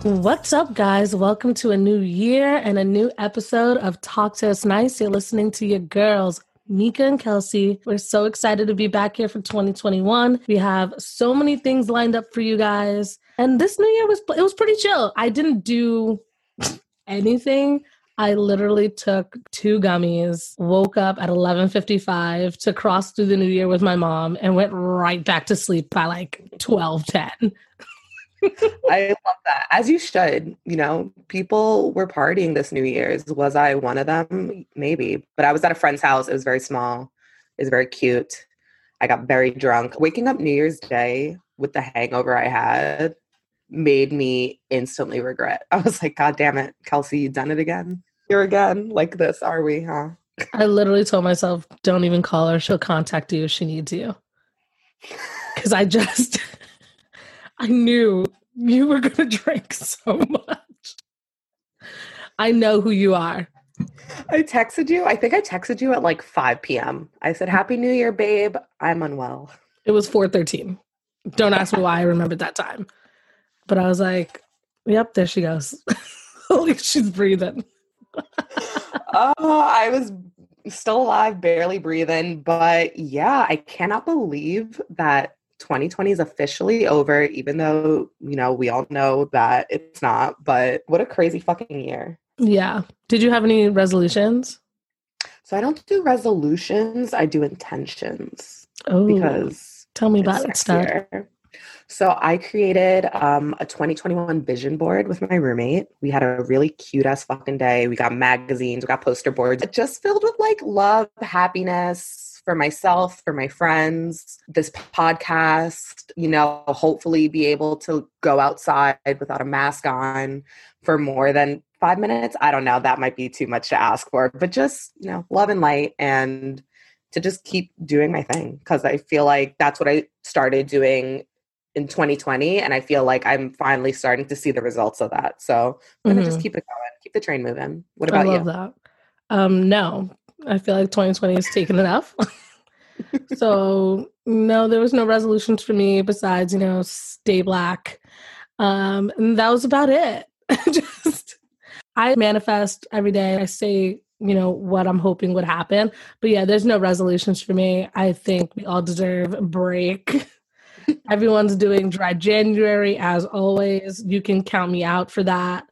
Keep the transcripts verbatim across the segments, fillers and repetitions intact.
What's up, guys? Welcome to a new year and a new episode of Talk to Us Nice. You're listening to your girls, Mika and Kelsey. We're so excited to be back here for twenty twenty-one. We have so many things lined up for you guys. And this new year was it was pretty chill. I didn't do anything. I literally took two gummies, woke up at eleven fifty-five to cross through the new year with my mom, and went right back to sleep by like twelve ten. I love that. As you should. You know, people were partying this New Year's. Was I one of them? Maybe. But I was at a friend's house. It was very small. It was very cute. I got very drunk. Waking up New Year's Day with the hangover I had made me instantly regret. I was like, God damn it, Kelsey, you done it again? Here again? Like this, are we, huh? I literally told myself, don't even call her. She'll contact you if she needs you. Because I just... I knew you were going to drink so much. I know who you are. I texted you. I think I texted you at like five p.m. I said, Happy New Year, babe. I'm unwell. It was four thirteen. Don't ask me why I remembered that time. But I was like, yep, there she goes. At least she's breathing. Oh, I was still alive, barely breathing. But yeah, I cannot believe that twenty twenty is officially over, even though, you know, we all know that it's not. But what a crazy fucking year. Yeah. Did you have any resolutions? So I don't do resolutions. I do intentions. Oh, because tell me about it, Stud. So I created um, a twenty twenty-one vision board with my roommate. We had a really cute ass fucking day. We got magazines, we got poster boards, just filled with like love, happiness, for myself, for my friends, this podcast, you know, hopefully be able to go outside without a mask on for more than five minutes. I don't know. That might be too much to ask for, but just, you know, love and light and to just keep doing my thing. Cause I feel like that's what I started doing in twenty twenty. And I feel like I'm finally starting to see the results of that. So I'm going to mm-hmm. just keep it going, keep the train moving. What about you? I love you? that. Um, no. I feel like twenty twenty has taken enough. So, no, there was no resolutions for me besides, you know, stay black. Um, and that was about it. Just, I manifest every day. I say, you know, what I'm hoping would happen. But yeah, there's no resolutions for me. I think we all deserve a break. Everyone's doing dry January, as always. You can count me out for that.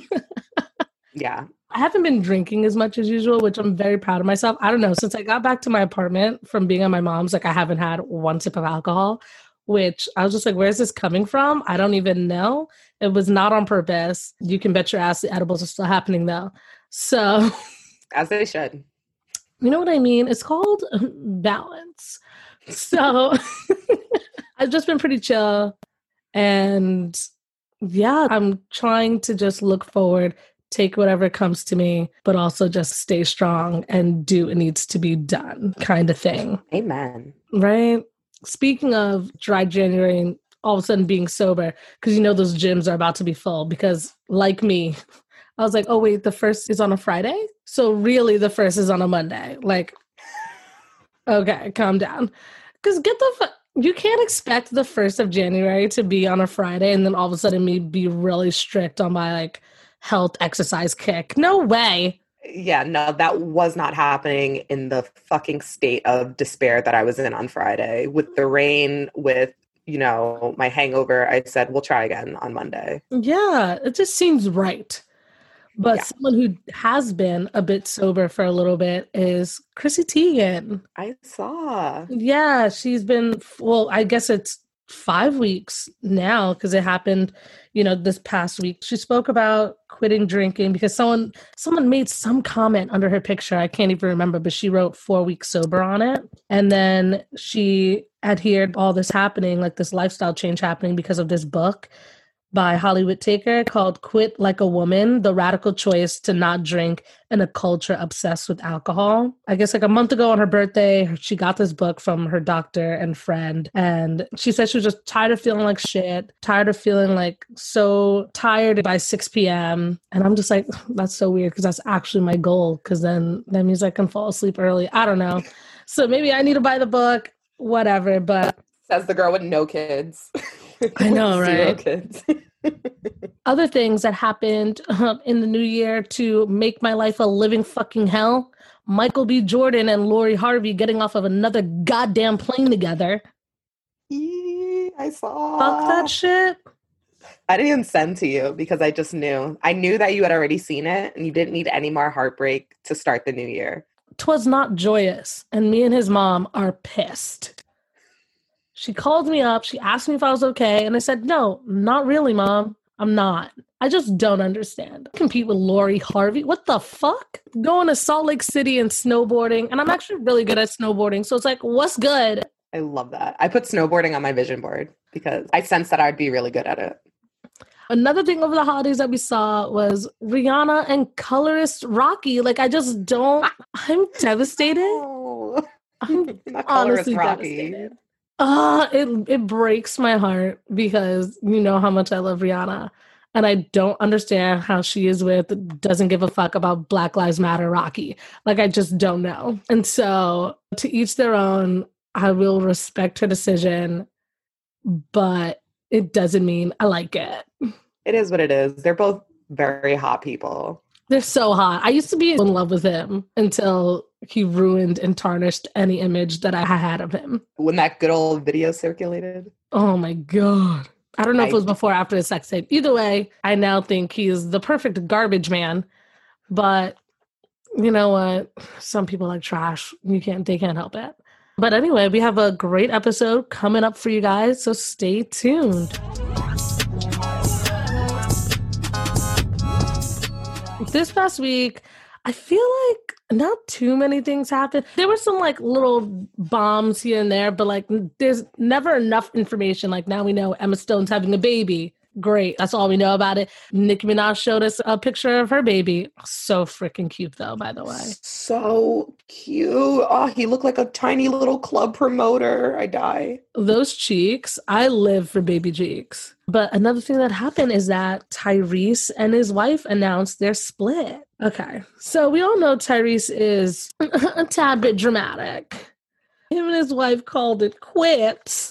Yeah. I haven't been drinking as much as usual, which I'm very proud of myself. I don't know. Since I got back to my apartment from being at my mom's, like I haven't had one sip of alcohol, which I was just like, where's this coming from? I don't even know. It was not on purpose. You can bet your ass the edibles are still happening though. So. As they should. You know what I mean? It's called balance. So I've just been pretty chill. And yeah, I'm trying to just look forward, take whatever comes to me, but also just stay strong and do what needs to be done kind of thing. Amen. Right? Speaking of dry January and all of a sudden being sober, because you know those gyms are about to be full because like me, I was like, oh wait, the first is on a Friday? So really the first is on a Monday. Like, okay, calm down. Because get the fuck, you can't expect the first of January to be on a Friday and then all of a sudden me be really strict on my like health exercise kick. No way. Yeah, no, that was not happening in the fucking state of despair that I was in on Friday. With the rain, with, you know, my hangover, I said, we'll try again on Monday. Yeah, it just seems right. But yeah. Someone who has been a bit sober for a little bit is Chrissy Teigen. I saw. Yeah, she's been, well, I guess it's five weeks now because it happened, you know, this past week. She spoke about quitting drinking because someone someone made some comment under her picture. I can't even remember, but she wrote four weeks sober on it. And then she adhered all this happening, like this lifestyle change happening because of this book by Holly Whitaker called Quit Like a Woman, The Radical Choice to Not Drink in a Culture Obsessed with Alcohol. I guess like a month ago on her birthday, she got this book from her doctor and friend. And she said she was just tired of feeling like shit, tired of feeling like so tired by six p.m. And I'm just like, that's so weird because that's actually my goal because then that means I can fall asleep early. I don't know. So maybe I need to buy the book, whatever. But says the girl with no kids. I know, right? Zero kids. Other things that happened um, in the new year to make my life a living fucking hell. Michael B. Jordan and Lori Harvey getting off of another goddamn plane together. Eee, I saw. Fuck that shit. I didn't even send to you because I just knew. I knew that you had already seen it and you didn't need any more heartbreak to start the new year. 'Twas not joyous, and me and his mom are pissed. She called me up. She asked me if I was okay, and I said, no, not really, Mom. I'm not. I just don't understand. Compete with Lori Harvey. What the fuck? Going to Salt Lake City and snowboarding, and I'm actually really good at snowboarding, so it's like, what's good? I love that. I put snowboarding on my vision board because I sensed that I'd be really good at it. Another thing over the holidays that we saw was Rihanna and colorist Rocky. Like, I just don't, I'm devastated. Oh, I'm not colorist honestly Rocky. devastated. Uh, it, it breaks my heart because you know how much I love Rihanna. And I don't understand how she is with doesn't give a fuck about Black Lives Matter Rocky. Like, I just don't know. And so to each their own, I will respect her decision, but it doesn't mean I like it. It is what it is. They're both very hot people. They're so hot. I used to be in love with him until he ruined and tarnished any image that I had of him. When that good old video circulated. Oh my God. I don't know I, if it was before or after the sex tape. Either way, I now think he's the perfect garbage man. But you know what? Some people like trash. You can't, they can't help it. But anyway, we have a great episode coming up for you guys, so stay tuned. This past week, I feel like not too many things happened. There were some like little bombs here and there, but like there's never enough information. Like now we know Emma Stone's having a baby. Great. That's all we know about it. Nicki Minaj showed us a picture of her baby. So freaking cute though, by the way. So cute. Oh, he looked like a tiny little club promoter. I die. Those cheeks. I live for baby cheeks. But another thing that happened is that Tyrese and his wife announced their split. Okay. So we all know Tyrese is a tad bit dramatic. Him and his wife called it quits.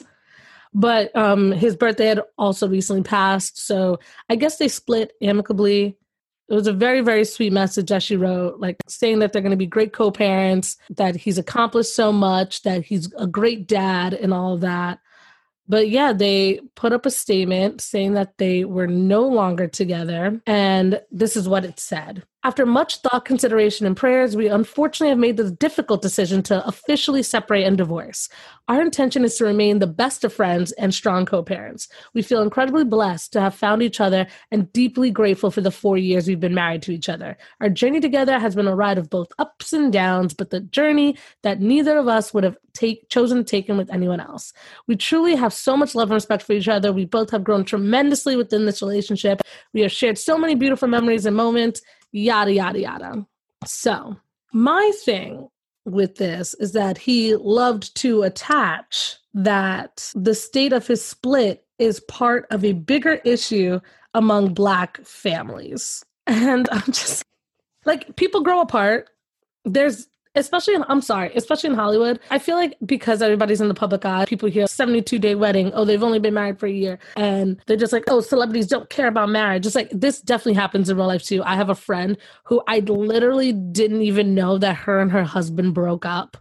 But um, his birthday had also recently passed. So I guess they split amicably. It was a very, very sweet message that she wrote, like saying that they're going to be great co-parents, that he's accomplished so much, that he's a great dad and all of that. But yeah, they put up a statement saying that they were no longer together. And this is what it said. After much thought, consideration, and prayers, we unfortunately have made the difficult decision to officially separate and divorce. Our intention is to remain the best of friends and strong co-parents. We feel incredibly blessed to have found each other and deeply grateful for the four years we've been married to each other. Our journey together has been a ride of both ups and downs, but the journey that neither of us would have take, chosen to take in with anyone else. We truly have so much love and respect for each other. We both have grown tremendously within this relationship. We have shared so many beautiful memories and moments. Yada, yada, yada. So my thing with this is that he loved to attach that the state of his split is part of a bigger issue among Black families. And I'm just like, people grow apart. There's Especially in, I'm sorry, especially in Hollywood, I feel like because everybody's in the public eye, people hear seventy-two day wedding, oh, they've only been married for a year. And they're just like, oh, celebrities don't care about marriage. Just like, this definitely happens in real life too. I have a friend who I literally didn't even know that her and her husband broke up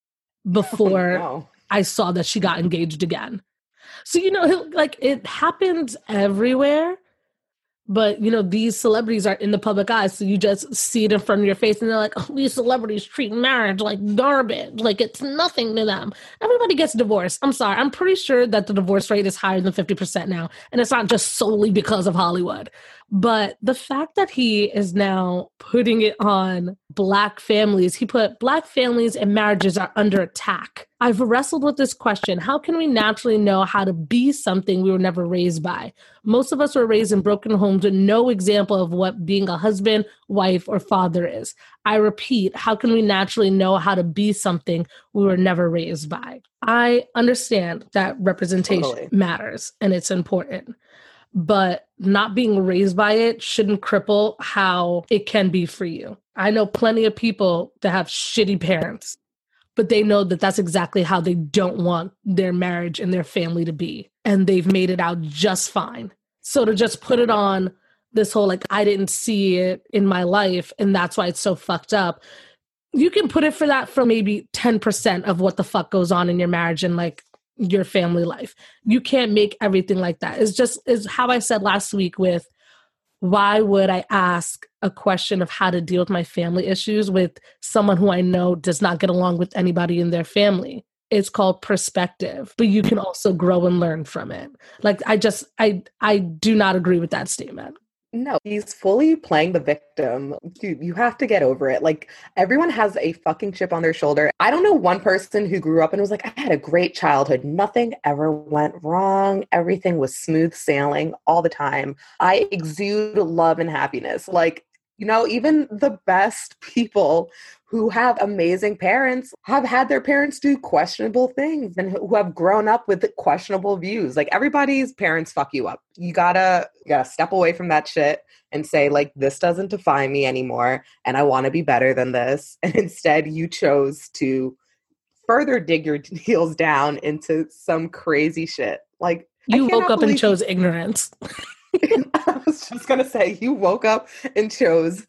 before Oh, no. I saw that she got engaged again. So, you know, like it happens everywhere. But, you know, these celebrities are in the public eye, so you just see it in front of your face, and they're like, oh, these celebrities treat marriage like garbage. Like, it's nothing to them. Everybody gets divorced. I'm sorry. I'm pretty sure that the divorce rate is higher than fifty percent now, and it's not just solely because of Hollywood. But the fact that he is now putting it on Black families, he put Black families and marriages are under attack. I've wrestled with this question. How can we naturally know how to be something we were never raised by? Most of us were raised in broken homes with no example of what being a husband, wife, or father is. I repeat, how can we naturally know how to be something we were never raised by? I understand that representation Totally. matters and it's important, but not being raised by it shouldn't cripple how it can be for you. I know plenty of people that have shitty parents, but they know that that's exactly how they don't want their marriage and their family to be. And they've made it out just fine. So to just put it on this whole, like, I didn't see it in my life, and that's why it's so fucked up. You can put it for that for maybe ten percent of what the fuck goes on in your marriage and, like, your family life. You can't make everything like that. It's just, is how I said last week with, why would I ask a question of how to deal with my family issues with someone who I know does not get along with anybody in their family? It's called perspective, but you can also grow and learn from it. Like, I just, I, I do not agree with that statement. No, he's fully playing the victim. Dude, you have to get over it. Like, everyone has a fucking chip on their shoulder. I don't know one person who grew up and was like, I had a great childhood. Nothing ever went wrong. Everything was smooth sailing all the time. I exude love and happiness. Like, you know, even the best people who have amazing parents have had their parents do questionable things and who have grown up with questionable views. Like, everybody's parents fuck you up. You gotta, you gotta step away from that shit and say, like, this doesn't define me anymore, and I want to be better than this. And instead, you chose to further dig your heels down into some crazy shit. Like, you woke up and chose ignorance. I was just gonna say, you woke up and chose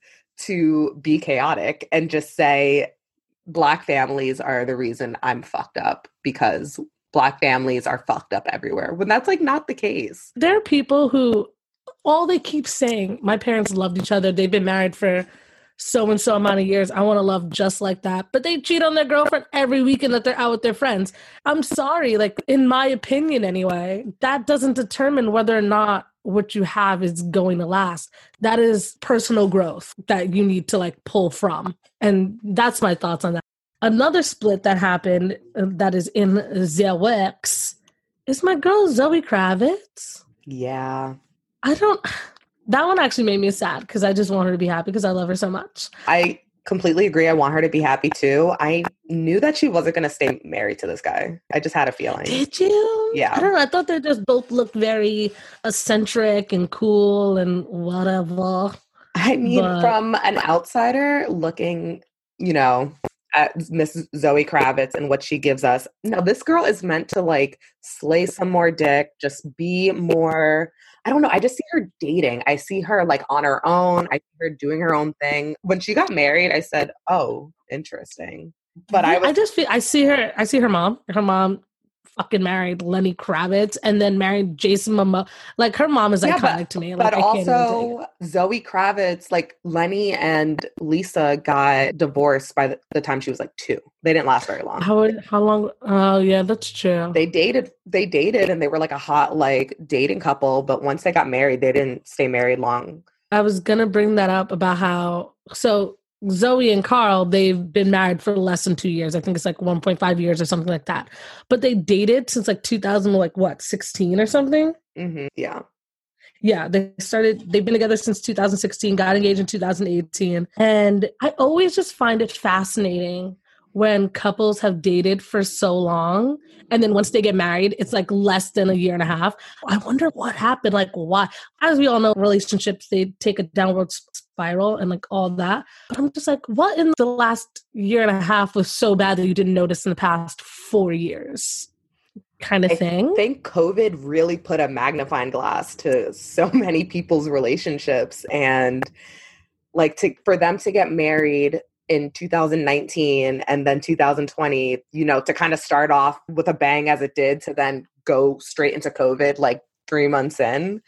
to be chaotic and just say Black families are the reason I'm fucked up because Black families are fucked up everywhere, when that's, like, not the case. There are people who all they keep saying, my parents loved each other, they've been married for so and so amount of years, I want to love just like that, but they cheat on their girlfriend every weekend that they're out with their friends. I'm sorry, like, in my opinion anyway, that doesn't determine whether or not what you have is going to last. That is personal growth that you need to, like, pull from. And that's my thoughts on that. Another split that happened uh, that is in the works is my girl Zoe Kravitz. Yeah. I don't, that one actually made me sad because I just want her to be happy because I love her so much. I completely agree. I want her to be happy too. I knew that she wasn't going to stay married to this guy. I just had a feeling. Did you? Yeah. I don't know. I thought they just both looked very eccentric and cool and whatever. I mean, but... from an outsider looking, you know, at Miss Zoe Kravitz and what she gives us. No, this girl is meant to, like, slay some more dick, just be more, I don't know. I just see her dating. I see her, like, on her own. I see her doing her own thing. When she got married, I said, oh, interesting. But yeah, I was, I just feel, I see her, I see her mom. Her mom fucking married Lenny Kravitz and then married Jason Momoa. Like, her mom is yeah, iconic but, to me. Like, but I can't also even take it. Zoe Kravitz, like, Lenny and Lisa got divorced by the, the time she was like two. They didn't last very long. How how long? Oh yeah, that's true. They dated. They dated, and they were like a hot, like, dating couple. But once they got married, they didn't stay married long. I was gonna bring that up about how so. Zoe and Carl, they've been married for less than two years. I think it's like one point five years or something like that. But they dated since like two thousand, like what, sixteen or something? Mm-hmm. Yeah. Yeah, they started, they've been together since two thousand sixteen, got engaged in two thousand eighteen. And I always just find it fascinating when couples have dated for so long and then once they get married, it's like less than a year and a half. I wonder what happened, like why? As we all know, relationships, they take a downward spiral and like all that. But I'm just like, what in the last year and a half was so bad that you didn't notice in the past four years? Kind of thing. I think COVID really put a magnifying glass to so many people's relationships, and like to for them to get married in two thousand nineteen and then two thousand twenty, you know, to kind of start off with a bang as it did, to then go straight into COVID like three months in.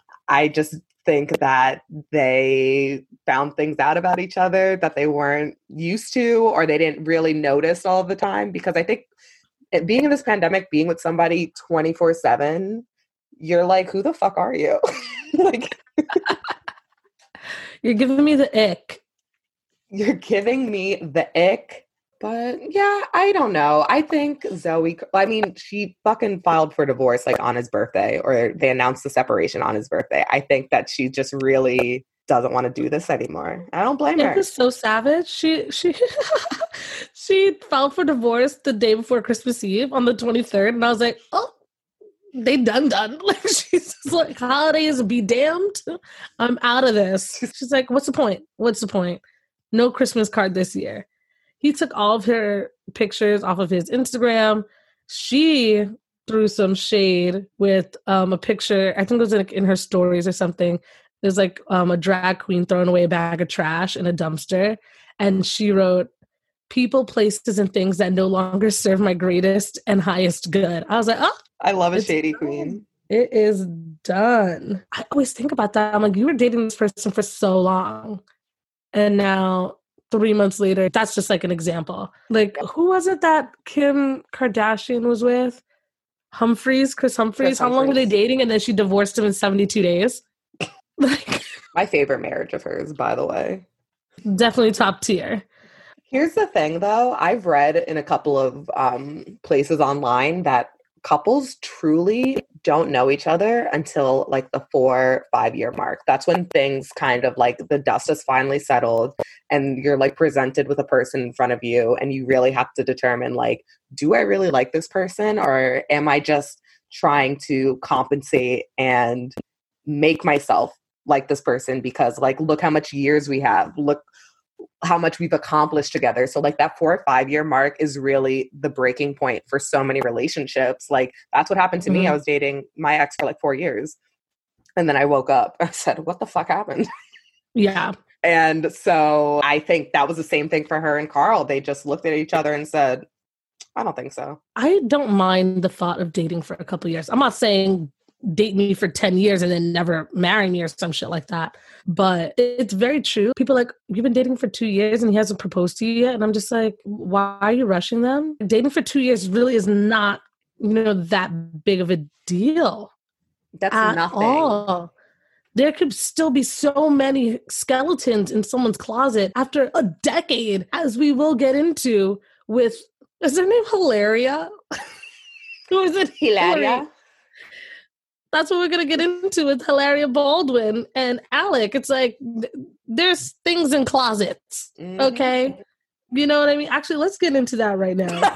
I just think that they found things out about each other that they weren't used to, or they didn't really notice all the time. Because I think it, being in this pandemic, being with somebody twenty-four seven, you're like, who the fuck are you? Like, you're giving me the ick. You're giving me the ick. But yeah, I don't know. I think Zoe, I mean, she fucking filed for divorce like on his birthday, or they announced the separation on his birthday. I think that she just really doesn't want to do this anymore. I don't blame her. It was so savage. She she she filed for divorce the day before Christmas Eve on the twenty-third, and I was like, oh, they done done. Like, she's just like, holidays be damned. I'm out of this. She's like, what's the point? What's the point? No Christmas card this year. He took all of her pictures off of his Instagram. She threw some shade with um, a picture. I think it was like in her stories or something. There's like um, a drag queen throwing away a bag of trash in a dumpster. And she wrote, "People, places, and things that no longer serve my greatest and highest good." I was like, oh. I love a shady queen. It is done. I always think about that. I'm like, you were dating this person for so long. And now three months later, that's just like an example. Like, who was it that Kim Kardashian was with? Humphreys, Chris Humphreys. Chris How long were they dating? And then she divorced him in seventy-two days. Like, my favorite marriage of hers, by the way. Definitely top tier. Here's the thing, though. I've read in a couple of um, places online that couples truly don't know each other until like the four, five year mark. That's when things kind of like the dust has finally settled and you're like presented with a person in front of you and you really have to determine like, do I really like this person or am I just trying to compensate and make myself like this person because like, look how much years we have. Look how much we've accomplished together. So like that four or five year mark is really the breaking point for so many relationships. Like that's what happened to mm-hmm. me. I was dating my ex for like four years. And then I woke up and I said, what the fuck happened? Yeah. And so I think that was the same thing for her and Carl. They just looked at each other and said, I don't think so. I don't mind the thought of dating for a couple of years. I'm not saying date me for ten years and then never marry me or some shit like that. But it's very true. People are like, you've been dating for two years and he hasn't proposed to you yet. And I'm just like, why are you rushing them? Dating for two years really is not, you know, that big of a deal. That's nothing. All. There could still be so many skeletons in someone's closet after a decade, as we will get into with, is her name Hilaria? Who is it? Hilaria? That's what we're going to get into with Hilaria Baldwin and Alec. It's like, there's things in closets, mm-hmm. okay? You know what I mean? Actually, let's get into that right now.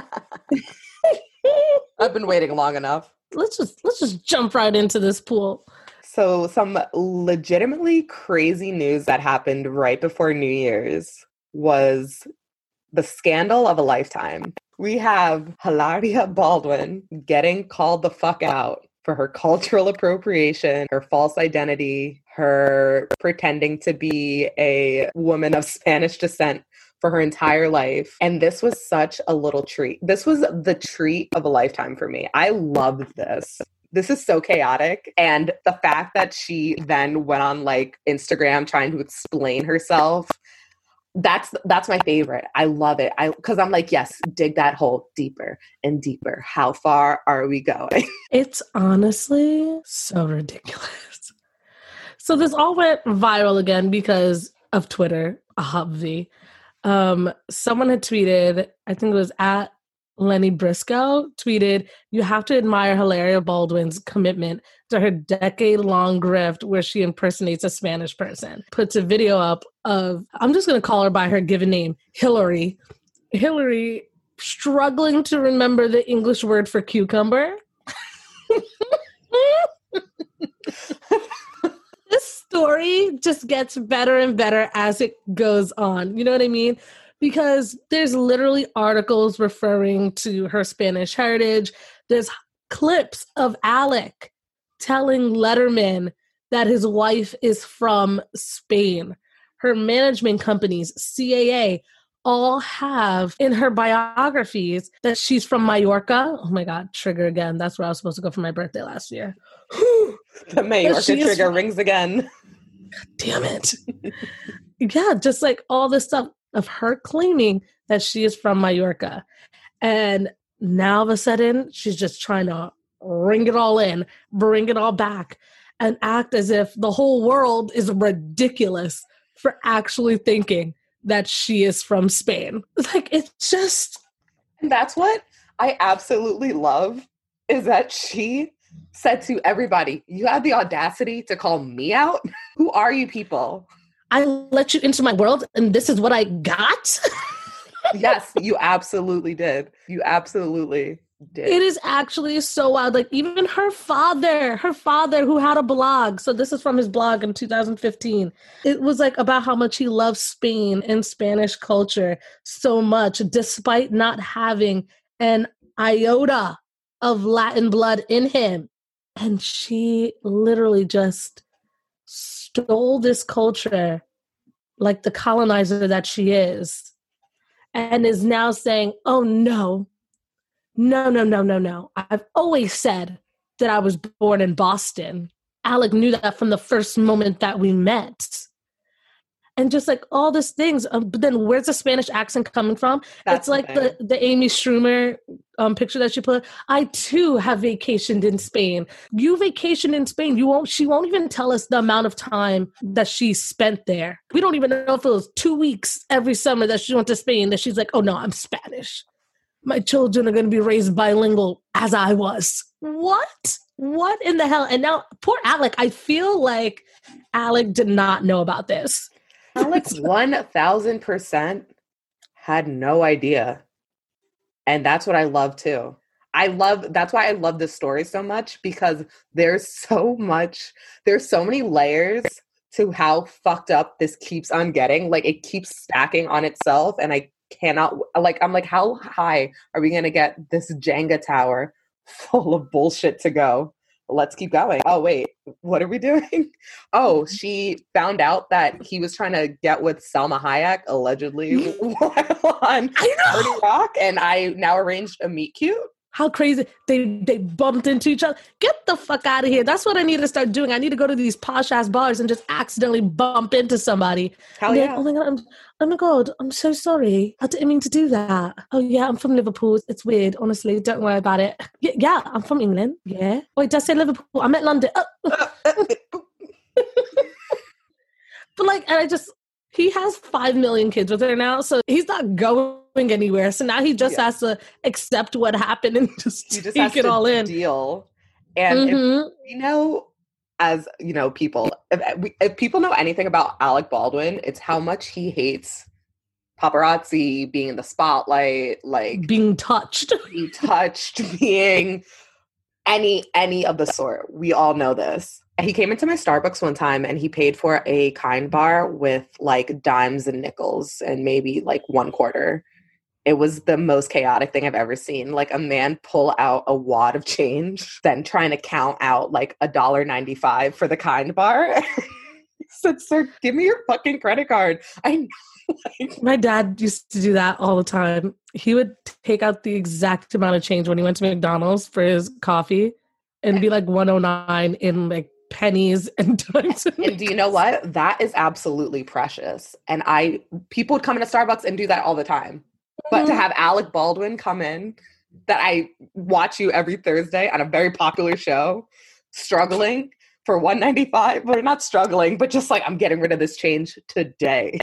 I've been waiting long enough. Let's just let's just jump right into this pool. So some legitimately crazy news that happened right before New Year's was the scandal of a lifetime. We have Hilaria Baldwin getting called the fuck out for her cultural appropriation, her false identity, her pretending to be a woman of Spanish descent for her entire life. And this was such a little treat. This was the treat of a lifetime for me. I loved this. This is so chaotic. And the fact that she then went on like Instagram trying to explain herself, That's that's my favorite. I love it. I because I'm like, yes, dig that hole deeper and deeper. How far are we going? It's honestly so ridiculous. So this all went viral again because of Twitter, obviously. Um, someone had tweeted, I think it was at Lenny Briscoe, tweeted, "You have to admire Hilaria Baldwin's commitment to her decade-long grift where she impersonates a Spanish person." Puts a video up of, I'm just going to call her by her given name, Hillary. Hillary struggling to remember the English word for cucumber. This story just gets better and better as it goes on. You know what I mean? Because there's literally articles referring to her Spanish heritage. There's clips of Alec telling Letterman that his wife is from Spain. Her management companies, C A A, all have in her biographies that she's from Mallorca. Oh my God, trigger again. That's where I was supposed to go for my birthday last year. The Mallorca trigger is... rings again. God damn it. Yeah, just like all this stuff of her claiming that she is from Mallorca. And now all of a sudden, she's just trying to ring it all in, bring it all back, and act as if the whole world is ridiculous for actually thinking that she is from Spain. Like, it's just... And that's what I absolutely love, is that she said to everybody, you have the audacity to call me out? Who are you people? I let you into my world and this is what I got? Yes, you absolutely did. You absolutely did. It is actually so wild. Like, even her father, her father who had a blog. So this is from his blog in two thousand fifteen. It was like about how much he loves Spain and Spanish culture so much, despite not having an iota of Latin blood in him. And she literally just stole this culture like the colonizer that she is, and is now saying, oh, no, no, no, no, no, no. I've always said that I was born in Boston. Alec knew that from the first moment that we met. And just like all these things. Um, but then where's the Spanish accent coming from? That's it's like the, the, the Amy Schumer um, picture that she put. I too have vacationed in Spain. You vacationed in Spain. You won't. She won't even tell us the amount of time that she spent there. We don't even know if it was two weeks every summer that she went to Spain. That she's like, oh no, I'm Spanish. My children are going to be raised bilingual as I was. What? What in the hell? And now poor Alec. I feel like Alec did not know about this. Alex one thousand percent had no idea. And that's what I love too. I love, that's why I love this story so much, because there's so much, there's so many layers to how fucked up this keeps on getting. Like it keeps stacking on itself. And I cannot, like, I'm like, how high are we going to get this Jenga tower full of bullshit to go? Let's keep going. Oh, wait, what are we doing? Oh, she found out that he was trying to get with Salma Hayek, allegedly, while on thirty Rock, and I now arranged a meet cute. How crazy. They they bumped into each other. Get the fuck out of here. That's what I need to start doing. I need to go to these posh-ass bars and just accidentally bump into somebody. Hell yeah. Like, oh my God, I'm, oh my God, I'm so sorry. I didn't mean to do that. Oh yeah, I'm from Liverpool. It's weird, honestly. Don't worry about it. Yeah, yeah, I'm from England. Yeah. Wait, did I say Liverpool? I meant London. Oh. But like, and I just, he has five million kids with her now, so he's not going anywhere. So now he just yeah. has to accept what happened and just, he just take has it to all in. Deal. And mm-hmm. if we know, as you know, people, if, if people know anything about Alec Baldwin, it's how much he hates paparazzi, being in the spotlight, like being touched, being touched, being any any of the sort. We all know this. He came into my Starbucks one time and he paid for a Kind bar with like dimes and nickels and maybe like one quarter. It was the most chaotic thing I've ever seen. Like a man pull out a wad of change, then trying to count out like a dollar ninety-five for the Kind bar. He said, "Sir, give me your fucking credit card." I know. Like, my dad used to do that all the time. He would take out the exact amount of change when he went to McDonald's for his coffee and be like one oh nine in like pennies and dimes. And, and do you know what? That is absolutely precious. And I, people would come into Starbucks and do that all the time. But to have Alec Baldwin come in, that I watch you every Thursday on a very popular show, struggling for one ninety-five, but not struggling, but just like, I'm getting rid of this change today.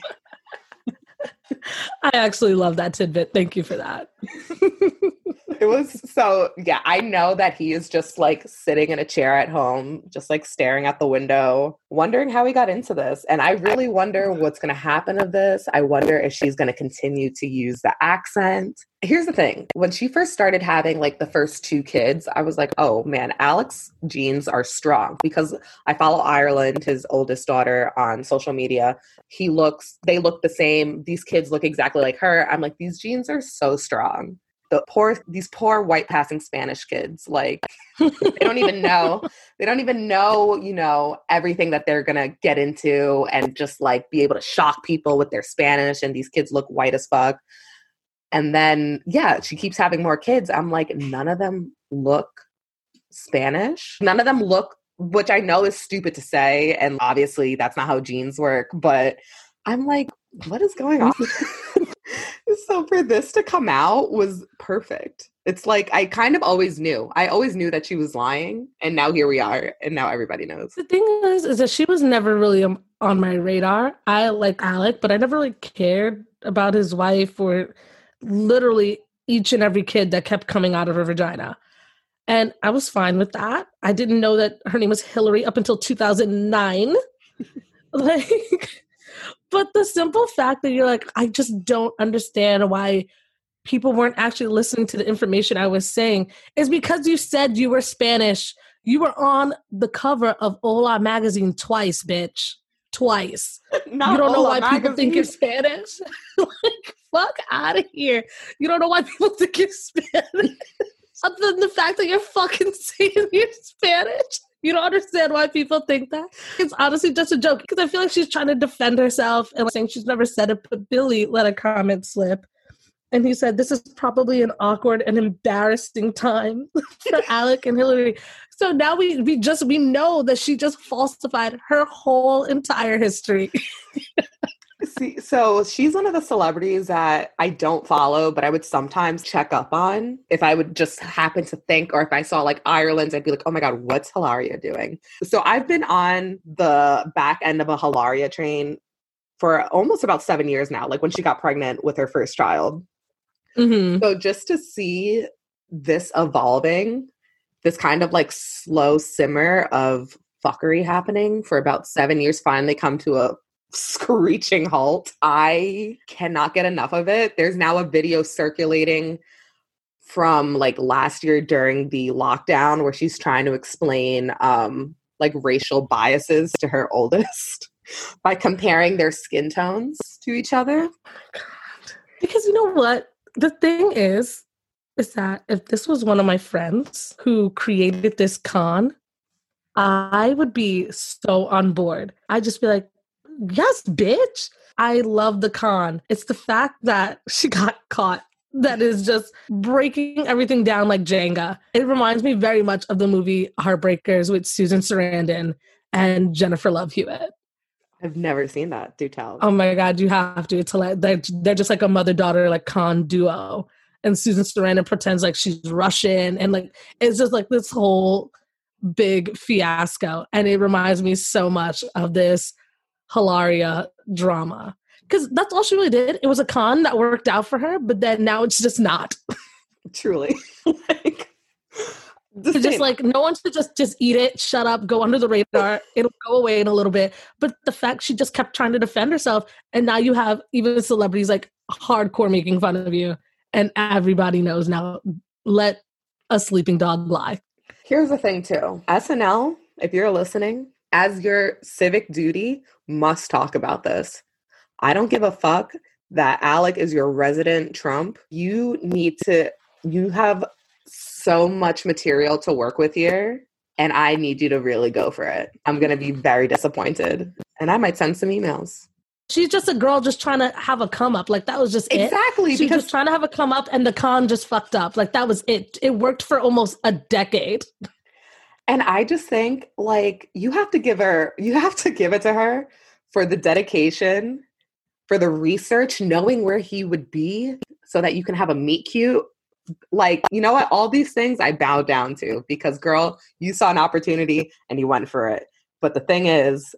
I actually love that tidbit. Thank you for that. It was so, yeah, I know that he is just like sitting in a chair at home, just like staring out the window, wondering how he got into this. And I really wonder what's going to happen of this. I wonder if she's going to continue to use the accent. Here's the thing. When she first started having like the first two kids, I was like, oh man, Alec's genes are strong, because I follow Ireland, his oldest daughter, on social media. He looks, they look the same. These kids look exactly like her. I'm like, these genes are so strong. The poor, these poor white passing Spanish kids, like they don't even know, they don't even know, you know, everything that they're going to get into and just like be able to shock people with their Spanish. And these kids look white as fuck. And then, yeah, she keeps having more kids. I'm like, none of them look Spanish. None of them look, which I know is stupid to say. And obviously that's not how genes work, but I'm like, what is going on? So for this to come out was perfect. It's like, I kind of always knew. I always knew that she was lying. And now here we are. And now everybody knows. The thing is, is that she was never really um, on my radar. I like Alec, but I never really cared about his wife or literally each and every kid that kept coming out of her vagina. And I was fine with that. I didn't know that her name was Hillary up until two thousand nine. Like... But the simple fact that you're like, I just don't understand why people weren't actually listening to the information I was saying is because you said you were Spanish. You were on the cover of Hola magazine twice, bitch. Twice. Not you don't know Hola why magazine. People think you're Spanish? Like, fuck out of here. You don't know why people think you're Spanish. Other than the fact that you're fucking saying you're Spanish. You don't understand why people think that. It's honestly just a joke because I feel like she's trying to defend herself and like, saying she's never said it, but Billy let a comment slip. And he said, this is probably an awkward and embarrassing time for Alec and Hillary. So now we we just, we know that she just falsified her whole entire history. See, so she's one of the celebrities that I don't follow, but I would sometimes check up on if I would just happen to think, or if I saw like Ireland's, I'd be like, oh my God, what's Hilaria doing? So I've been on the back end of a Hilaria train for almost about seven years now, like when she got pregnant with her first child. Mm-hmm. So just to see this evolving, this kind of like slow simmer of fuckery happening for about seven years, finally come to a screeching halt. I cannot get enough of it. There's now a video circulating from like last year during the lockdown where she's trying to explain um, like racial biases to her oldest by comparing their skin tones to each other. Because you know what? The thing is, is that if this was one of my friends who created this con, I would be so on board. I'd just be like, yes, bitch. I love the con. It's the fact that she got caught that is just breaking everything down like Jenga. It reminds me very much of the movie Heartbreakers with Susan Sarandon and Jennifer Love Hewitt. I've never seen that. Do tell. Oh my God, you have to. It's like they're, they're just like a mother-daughter like con duo. And Susan Sarandon pretends like she's Russian. And like it's just like this whole big fiasco. And it reminds me so much of this Hilaria drama. Because that's all she really did. It was a con that worked out for her, but then now it's just not. Truly. like, It's just like, no one should just, just eat it, shut up, go under the radar. It'll go away in a little bit. But the fact she just kept trying to defend herself, and now you have even celebrities like hardcore making fun of you, and everybody knows now, let a sleeping dog lie. Here's the thing too. S N L, if you're listening, as your civic duty, must talk about this. I don't give a fuck that Alec is your resident Trump. You need to, you have so much material to work with here, and I need you to really go for it. I'm going to be very disappointed, and I might send some emails. She's just a girl just trying to have a come up. Like, that was just exactly, it. Exactly. She was just trying to have a come up, and the con just fucked up. Like, that was it. It worked for almost a decade. And I just think, like, you have to give her, you have to give it to her for the dedication, for the research, knowing where he would be so that you can have a meet cute. Like, you know what? All these things I bow down to because, girl, you saw an opportunity and you went for it. But the thing is,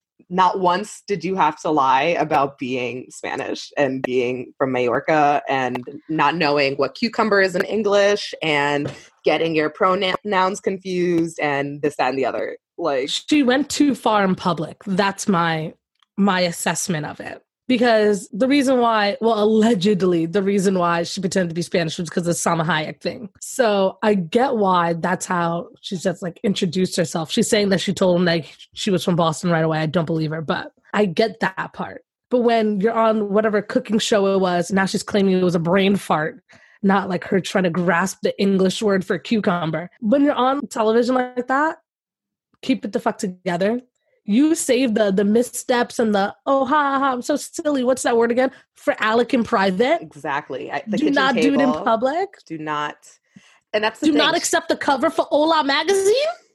not once did you have to lie about being Spanish and being from Mallorca and not knowing what cucumber is in English and getting your pronouns confused and this, that, and the other. Like, she went too far in public. That's my my assessment of it. Because the reason why, well, allegedly, the reason why she pretended to be Spanish was because of the Salma Hayek thing. So I get why that's how she just like introduced herself. She's saying that she told him that she was from Boston right away. I don't believe her, but I get that part. But when you're on whatever cooking show it was, now she's claiming it was a brain fart, not like her trying to grasp the English word for cucumber. When you're on television like that, keep it the fuck together. You save the the missteps and the, oh, ha, ha, I'm so silly. What's that word again? For Alec in private. Exactly. I, the do not table, do it in public. Do not. And that's the Do thing. not accept the cover for Hola magazine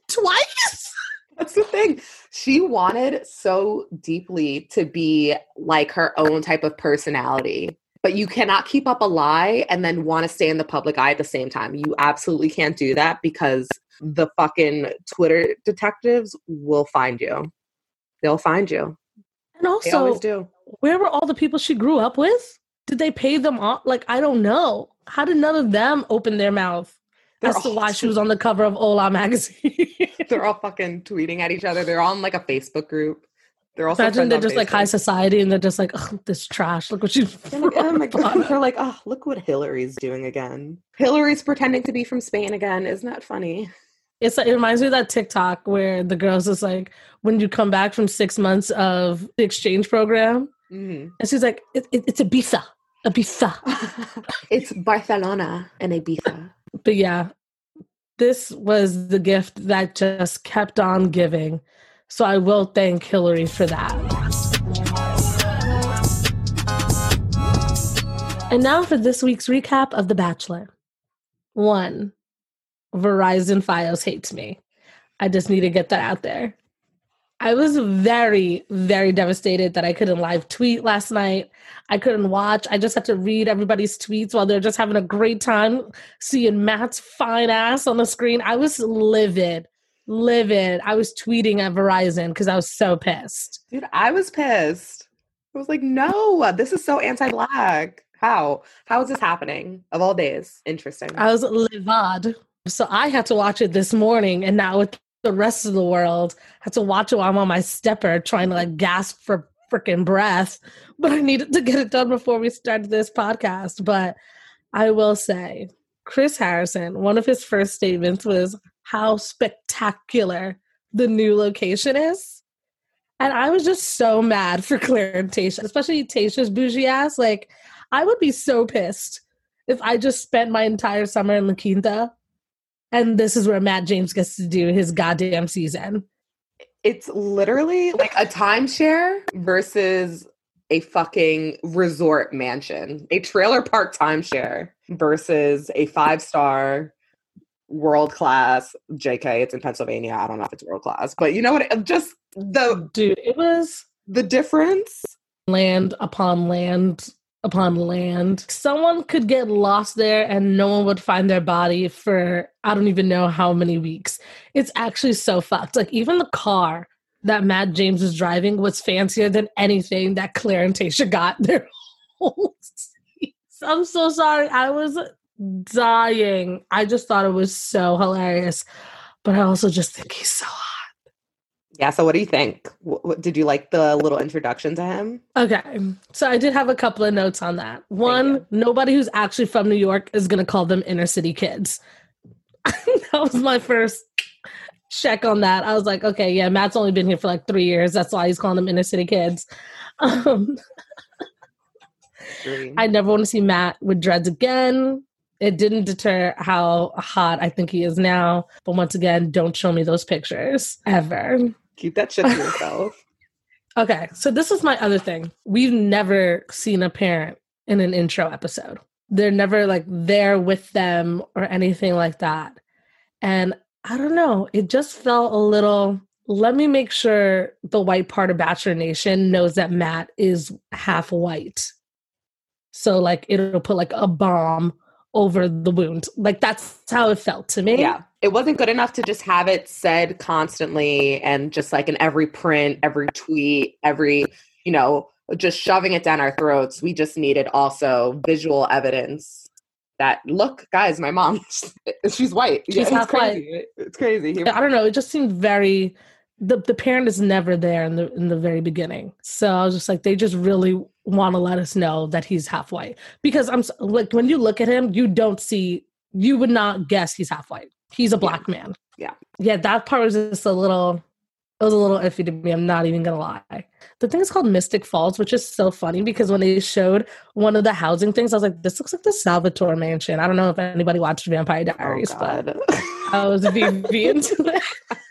twice. That's the thing. She wanted so deeply to be like her own type of personality. But you cannot keep up a lie and then want to stay in the public eye at the same time. You absolutely can't do that because the fucking Twitter detectives will find you. They'll find you. And also, they always do. Where were all the people she grew up with? Did they pay them off? Like, I don't know. How did none of them open their mouth They're as to why she was on the cover of Hola magazine? They're all fucking tweeting at each other. They're all in like a Facebook group. They're also Imagine they're just Facebook. Like high society and they're just like, oh, this trash. Look what she's like, oh my God. They're like, oh, look what Hillary's doing again. Hillary's pretending to be from Spain again. Isn't that funny? It's it reminds me of that TikTok where the girl's just like, when you come back from six months of the exchange program, mm-hmm. and she's like, it, it, it's Ibiza, Ibiza. It's Barcelona and Ibiza. But yeah, this was the gift that just kept on giving. So I will thank Hillary for that. And now for this week's recap of The Bachelor. One, Verizon Fios hates me. I just need to get that out there. I was very, very devastated that I couldn't live tweet last night. I couldn't watch. I just had to read everybody's tweets while they're just having a great time seeing Matt's fine ass on the screen. I was livid, livid. I was tweeting at Verizon because I was so pissed. Dude, I was pissed. I was like, no, this is so anti-Black. How? How is this happening? Of all days. Interesting. I was livid. So I had to watch it this morning, and now with the rest of the world, I had to watch it while I'm on my stepper trying to like gasp for freaking breath. But I needed to get it done before we started this podcast. But I will say, Chris Harrison, one of his first statements was how spectacular the new location is. And I was just so mad for Claire and Tayshia, especially Tayshia's bougie ass. Like, I would be so pissed if I just spent my entire summer in La Quinta and this is where Matt James gets to do his goddamn season. It's literally like a timeshare versus a fucking resort mansion, a trailer park timeshare versus a five-star world-class J K. It's in Pennsylvania. I don't know if it's world-class, but you know what? Just the dude, it was the difference. Land upon land upon land. Someone could get lost there and no one would find their body for I don't even know how many weeks. It's actually so fucked. Like, even the car that Matt James was driving was fancier than anything that Claire and Tayshia got their whole season. I'm so sorry. I was dying. I just thought it was so hilarious. But I also just think he's so hot. Yeah, so what do you think? What, what, did you like the little introduction to him? Okay, so I did have a couple of notes on that. One, nobody who's actually from New York is going to call them inner city kids. That was my first check on that. I was like, okay, yeah, Matt's only been here for like three years. That's why he's calling them inner city kids. Um, I never want to see Matt with dreads again. It didn't deter how hot I think he is now. But once again, don't show me those pictures ever. Keep that shit to yourself. Okay, so this is my other thing. We've never seen a parent in an intro episode. They're never like there with them or anything like that. And I don't know, it just felt a little, let me make sure the white part of Bachelor Nation knows that Matt is half white. So like it'll put like a bomb over the wound. Like, that's how it felt to me. Yeah. It wasn't good enough to just have it said constantly and just like in every print, every tweet, every, you know, just shoving it down our throats. We just needed also visual evidence that, look, guys, my mom, she's white. She's yeah, half it's crazy. white. It's crazy. I don't know. It just seemed very, the, the parent is never there in the in the very beginning. So I was just like, they just really want to let us know that he's half white. Because I'm like, when you look at him, you don't see, you would not guess he's half white. He's a black yeah. man. Yeah. Yeah, that part was just a little, it was a little iffy to me. I'm not even going to lie. The thing is called Mystic Falls, which is so funny because when they showed one of the housing things, I was like, this looks like the Salvatore Mansion. I don't know if anybody watched Vampire Diaries, oh, but I was V V into it.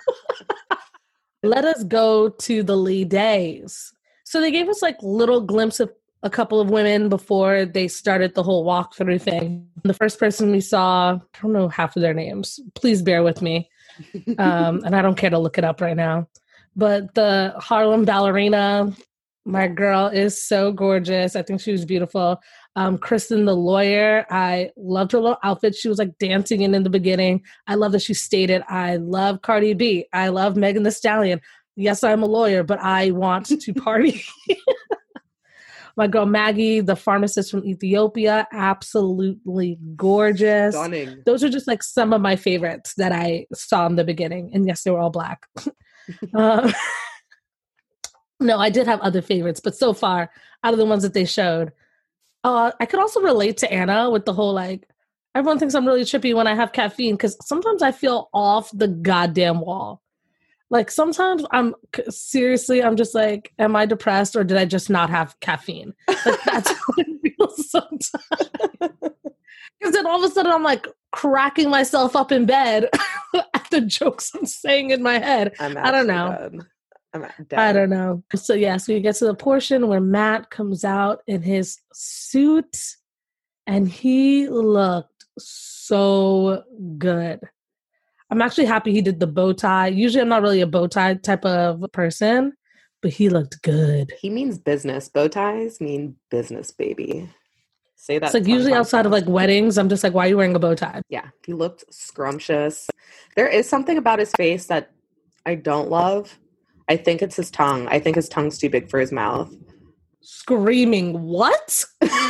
Let us go to the Lee days. So they gave us like little glimpse of a couple of women before they started the whole walkthrough thing. The first person we saw, I don't know half of their names. Please bear with me. Um, and I don't care to look it up right now. But the Harlem ballerina, my girl, is so gorgeous. I think she was beautiful. Um, Kristen, the lawyer, I loved her little outfit. She was like dancing in in the beginning. I love that she stated, I love Cardi B. I love Megan Thee Stallion. Yes, I'm a lawyer, but I want to party. My girl Maggie, the pharmacist from Ethiopia, absolutely gorgeous. Stunning. Those are just like some of my favorites that I saw in the beginning. And yes, they were all black. um, no, I did have other favorites, but so far, out of the ones that they showed, uh, I could also relate to Anna with the whole like, everyone thinks I'm really trippy when I have caffeine because sometimes I feel off the goddamn wall. Like sometimes I'm seriously, I'm just like, am I depressed or did I just not have caffeine? Like that's how it feels sometimes. Because then all of a sudden I'm like, cracking myself up in bed at the jokes I'm saying in my head. I'm I don't know. dead. I'm dead. I don't know. So yes, yeah, so we get to the portion where Matt comes out in his suit and he looked so good. I'm actually happy he did the bow tie. Usually I'm not really a bow tie type of person, but he looked good. He means business. Bow ties mean business, baby. Say that. It's like usually outside of like weddings, I'm just like, why are you wearing a bow tie? Yeah, he looked scrumptious. There is something about his face that I don't love. I think it's his tongue. I think his tongue's too big for his mouth. Screaming, what?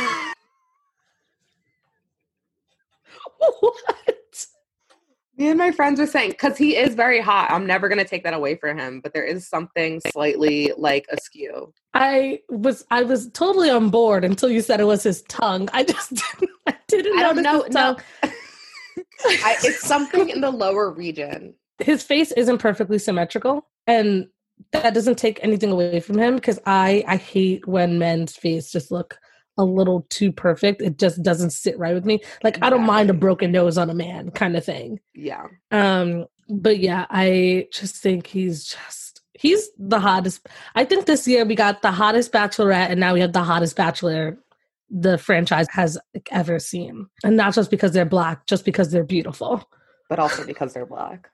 What? Me and my friends were saying, because he is very hot. I'm never going to take that away from him, but there is something slightly like askew. I was I was totally on board until you said it was his tongue. I just didn't, I didn't I don't know. his No, I, it's something in the lower region. His face isn't perfectly symmetrical, and that doesn't take anything away from him because I I hate when men's face just look a little too perfect. It just doesn't sit right with me. Like exactly. I don't mind a broken nose on a man kind of thing. Yeah. Um, but yeah, I just think he's just he's the hottest. I think this year we got the hottest bachelorette and now we have the hottest bachelor the franchise has ever seen. And not just because they're black, just because they're beautiful. But also because they're black.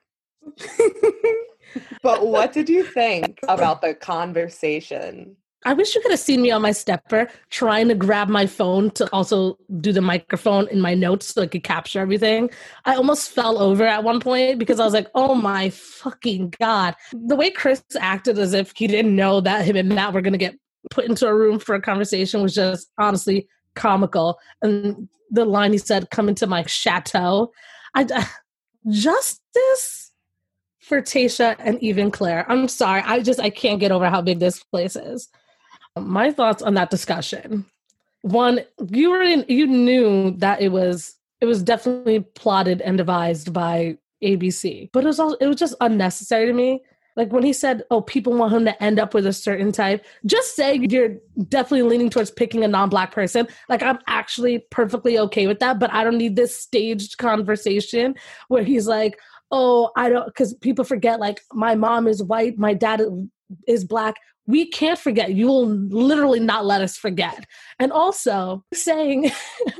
But what did you think about the conversation? I wish you could have seen me on my stepper trying to grab my phone to also do the microphone in my notes so I could capture everything. I almost fell over at one point because I was like, oh my fucking God. The way Chris acted as if he didn't know that him and Matt were going to get put into a room for a conversation was just honestly comical. And the line he said, come into my chateau. I, uh, justice for Tayshia and even Claire. I'm sorry. I just, I can't get over how big this place is. My thoughts on that discussion. One, you were in, you knew that it was it was definitely plotted and devised by A B C, but it was all it was just unnecessary to me. Like when he said, "Oh, people want him to end up with a certain type," just say you're definitely leaning towards picking a non-black person. Like I'm actually perfectly okay with that, but I don't need this staged conversation where he's like, "Oh, I don't," because people forget. Like my mom is white, my dad is black. We can't forget. You will literally not let us forget. And also saying,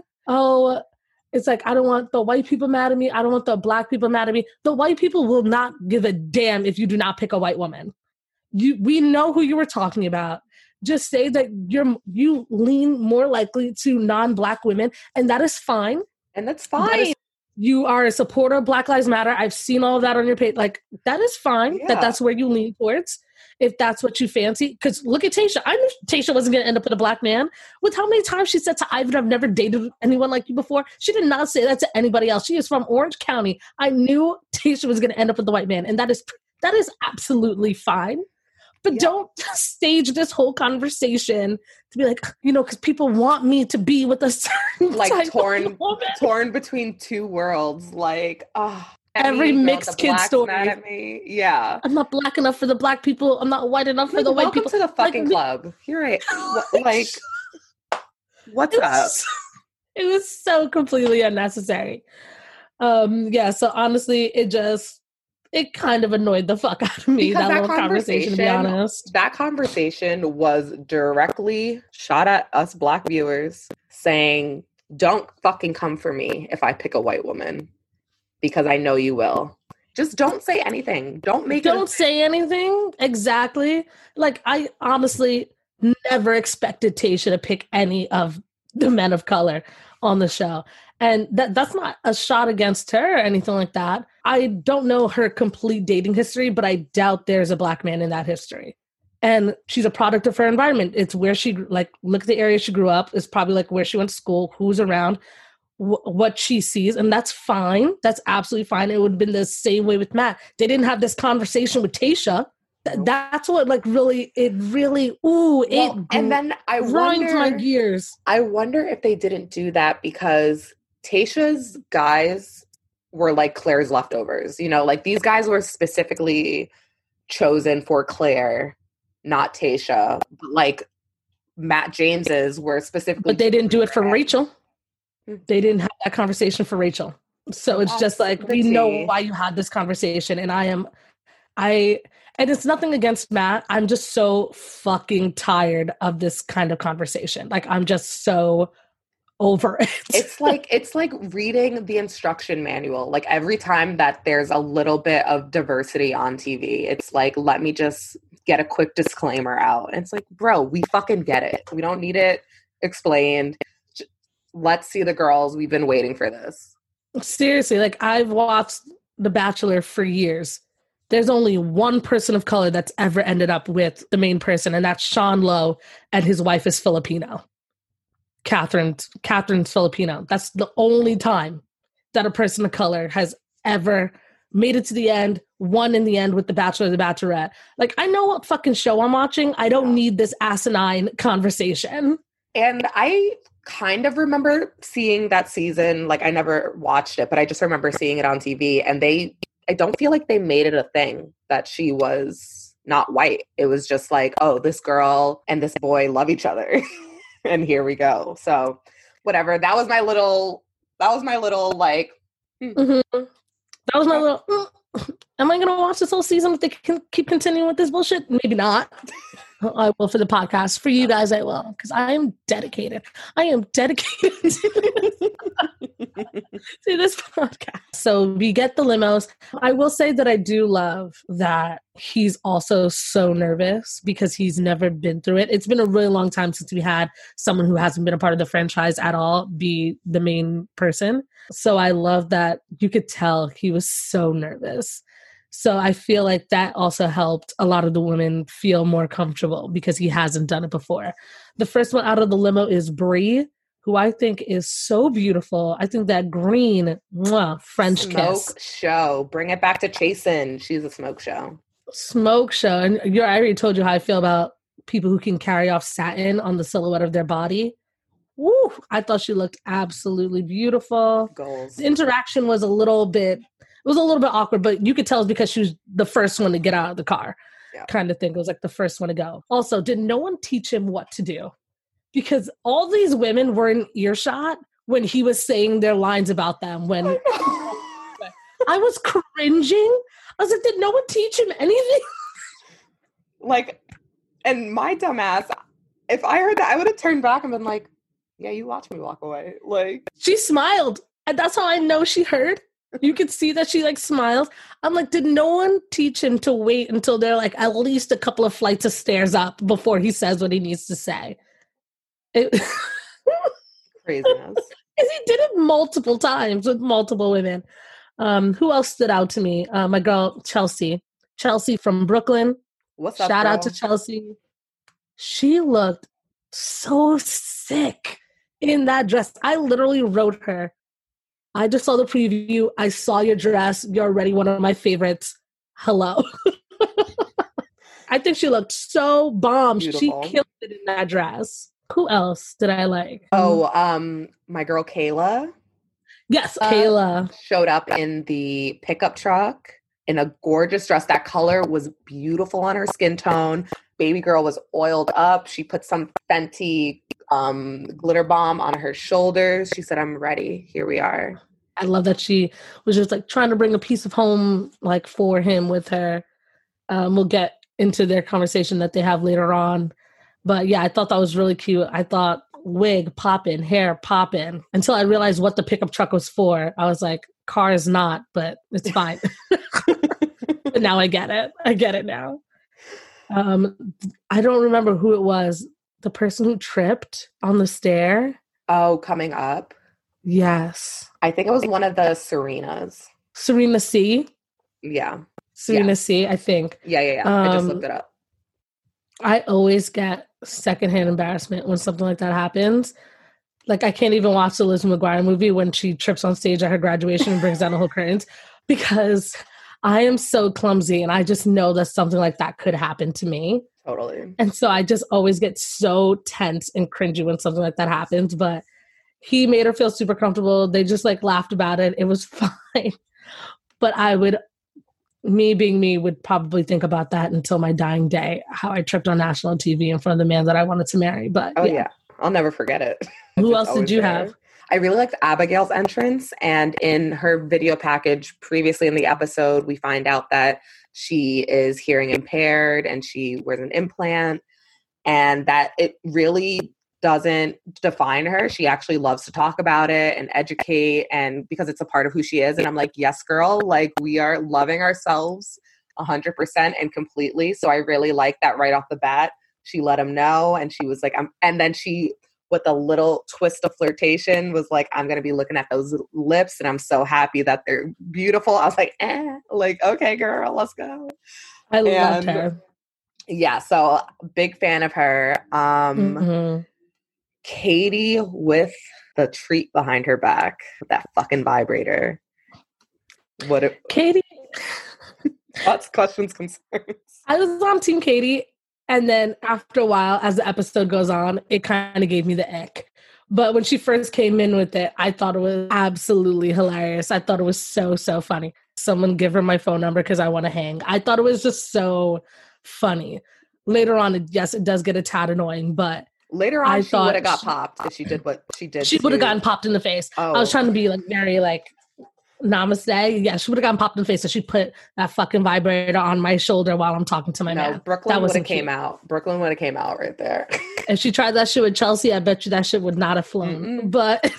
oh, it's like, I don't want the white people mad at me. I don't want the black people mad at me. The white people will not give a damn if you do not pick a white woman. You, we know who you were talking about. Just say that you're you lean more likely to non-black women, and that is fine. And that's fine. That is, you are a supporter of Black Lives Matter. I've seen all of that on your page. Like, that is fine, yeah. that that's where you lean towards. If that's what you fancy. Because look at Tayshia. I knew Tayshia wasn't going to end up with a black man. With how many times she said to Ivan, I've never dated anyone like you before. She did not say that to anybody else. She is from Orange County. I knew Tayshia was going to end up with the white man. And that is that is absolutely fine. But yeah. don't stage this whole conversation to be like, you know, because people want me to be with a certain like type torn, of woman. torn between two worlds. Like, oh. Every mixed kid story. Mad at me. Yeah. I'm not black enough for the black people. I'm not white enough for like, the white welcome people. Welcome to the fucking like, club. You're right. Like, what's it up? Was, it was so completely unnecessary. Um, yeah, so honestly, it just, it kind of annoyed the fuck out of me, that, that little conversation, conversation, to be honest. That conversation was directly shot at us black viewers saying, don't fucking come for me if I pick a white woman. Because I know you will. Just don't say anything. Don't make Don't it a- say anything. Exactly. Like, I honestly never expected Tayshia to pick any of the men of color on the show. And that that's not a shot against her or anything like that. I don't know her complete dating history, but I doubt there's a black man in that history. And she's a product of her environment. It's where she, like, look at the area she grew up. It's probably like where she went to school, who's around, what she sees, and that's fine. That's absolutely fine. It would have been the same way with Matt. They didn't have this conversation with Tayshia. Th- that's what, like, really, it really, ooh, well, it and then I grinds wonder, my gears. I wonder if they didn't do that because Tayshia's guys were like Claire's leftovers. You know, like these guys were specifically chosen for Claire, not Tayshia. But like Matt James's were specifically, but they didn't do it for Rachel. They didn't have that conversation for Rachel. So it's That's just like, the we know tea. why you had this conversation. And I am, I, and it's nothing against Matt. I'm just so fucking tired of this kind of conversation. Like, I'm just so over it. It's like it's like reading the instruction manual. Like every time that there's a little bit of diversity on T V, it's like, let me just get a quick disclaimer out. And it's like, bro, we fucking get it. We don't need it explained. J- Let's see the girls. We've been waiting for this. Seriously, like, I've watched The Bachelor for years. There's only one person of color that's ever ended up with the main person, and that's Sean Lowe, and his wife is Filipino. Catherine, Catherine's Filipino. That's the only time that a person of color has ever made it to the end, won in the end with The Bachelor or The Bachelorette. Like, I know what fucking show I'm watching. I don't need this asinine conversation. And I kind of remember seeing that season. Like, I never watched it, but I just remember seeing it on T V. And they, I don't feel like they made it a thing that she was not white. It was just like, oh, this girl and this boy love each other. And here we go. So whatever. That was my little, that was my little like. Hmm. Mm-hmm. That was my little, mm, am I going to watch this whole season if they can keep continuing with this bullshit? Maybe not. I will for the podcast. For you guys, I will, because I am dedicated. I am dedicated to this, to this podcast. So we get the limos. I will say that I do love that he's also so nervous because he's never been through it. It's been a really long time since we had someone who hasn't been a part of the franchise at all be the main person. So I love that you could tell he was so nervous. So I feel like that also helped a lot of the women feel more comfortable because he hasn't done it before. The first one out of the limo is Brie, who I think is so beautiful. I think that green mwah, French Smoke kiss. show. Bring it back to Chasen. She's a smoke show. Smoke show. And you're, I already told you how I feel about people who can carry off satin on the silhouette of their body. Woo! I thought she looked absolutely beautiful. Goals. The interaction was a little bit, it was a little bit awkward, but you could tell it's because she was the first one to get out of the car, yeah. kind of thing. It was like the first one to go. Also, did no one teach him what to do? Because all these women were in earshot when he was saying their lines about them. When I, I was cringing. I was like, did no one teach him anything? Like, and my dumbass, if I heard that, I would have turned back and been like, yeah, you watch me walk away. Like, she smiled. And that's how I know she heard. You could see that she like smiled. I'm like, did no one teach him to wait until they're like at least a couple of flights of stairs up before he says what he needs to say? It- Craziness. He did it multiple times with multiple women. Um, who else stood out to me? Uh, my girl, Chelsea. Chelsea from Brooklyn. What's up, Shout bro? out to Chelsea. She looked so sick in that dress. I literally wrote her, I just saw the preview. I saw your dress. You're already one of my favorites. Hello. I think she looked so bomb. Beautiful. She killed it in that dress. Who else did I like? Oh, um, my girl Kayla. Yes, uh, Kayla. Showed up in the pickup truck in a gorgeous dress. That color was beautiful on her skin tone. Baby girl was oiled up. She put some Fenty um, glitter bomb on her shoulders. She said, I'm ready. Here we are. I love that she was just like trying to bring a piece of home like for him with her. Um, we'll get into their conversation that they have later on. But yeah, I thought that was really cute. I thought wig popping, hair popping, until I realized what the pickup truck was for. I was like, car is not, but it's fine. But now I get it. I get it now. Um, I don't remember who it was. The person who tripped on the stair. Oh, coming up. Yes. I think it was one of the Serenas. Serena C. Yeah. Serena yeah. C, I think. Yeah, yeah, yeah. Um, I just looked it up. I always get secondhand embarrassment when something like that happens. Like, I can't even watch the Lizzie McGuire movie when she trips on stage at her graduation and brings down the whole curtains, because I am so clumsy and I just know that something like that could happen to me. Totally. And so I just always get so tense and cringy when something like that happens. But he made her feel super comfortable. They just like laughed about it. It was fine. But I would, me being me, would probably think about that until my dying day, how I tripped on national T V in front of the man that I wanted to marry. But oh, yeah. yeah. I'll never forget it. Who else did you there. have? I really liked Abigail's entrance. And in her video package previously in the episode, we find out that she is hearing impaired and she wears an implant, and that it really doesn't define her. She actually loves to talk about it and educate, and because it's a part of who she is. And I'm like, yes, girl, like we are loving ourselves one hundred percent and completely. So I really like that right off the bat. She let him know, and she was like, I'm, and then she, with a little twist of flirtation, was like, I'm going to be looking at those lips, and I'm so happy that they're beautiful. I was like, eh, like, okay, girl, let's go. I and, loved her. Yeah, so big fan of her. Um, mm-hmm. Katie with the treat behind her back, that fucking vibrator. What it, Katie? Thoughts, questions, concerns? I was on Team Katie, and then after a while, as the episode goes on, it kind of gave me the ick. But when she first came in with it, I thought it was absolutely hilarious. I thought it was so, so funny. Someone give her my phone number because I want to hang. I thought it was just so funny. Later on, yes, it does get a tad annoying, but later on, I she would have got popped if she did what she did. She would have gotten popped in the face. Oh. I was trying to be like very like namaste. Yeah, she would have gotten popped in the face if she put that fucking vibrator on my shoulder while I'm talking to my no, man. Brooklyn would have came out. Brooklyn would have came out right there. If she tried that shit with Chelsea, I bet you that shit would not have flown. Mm-mm. But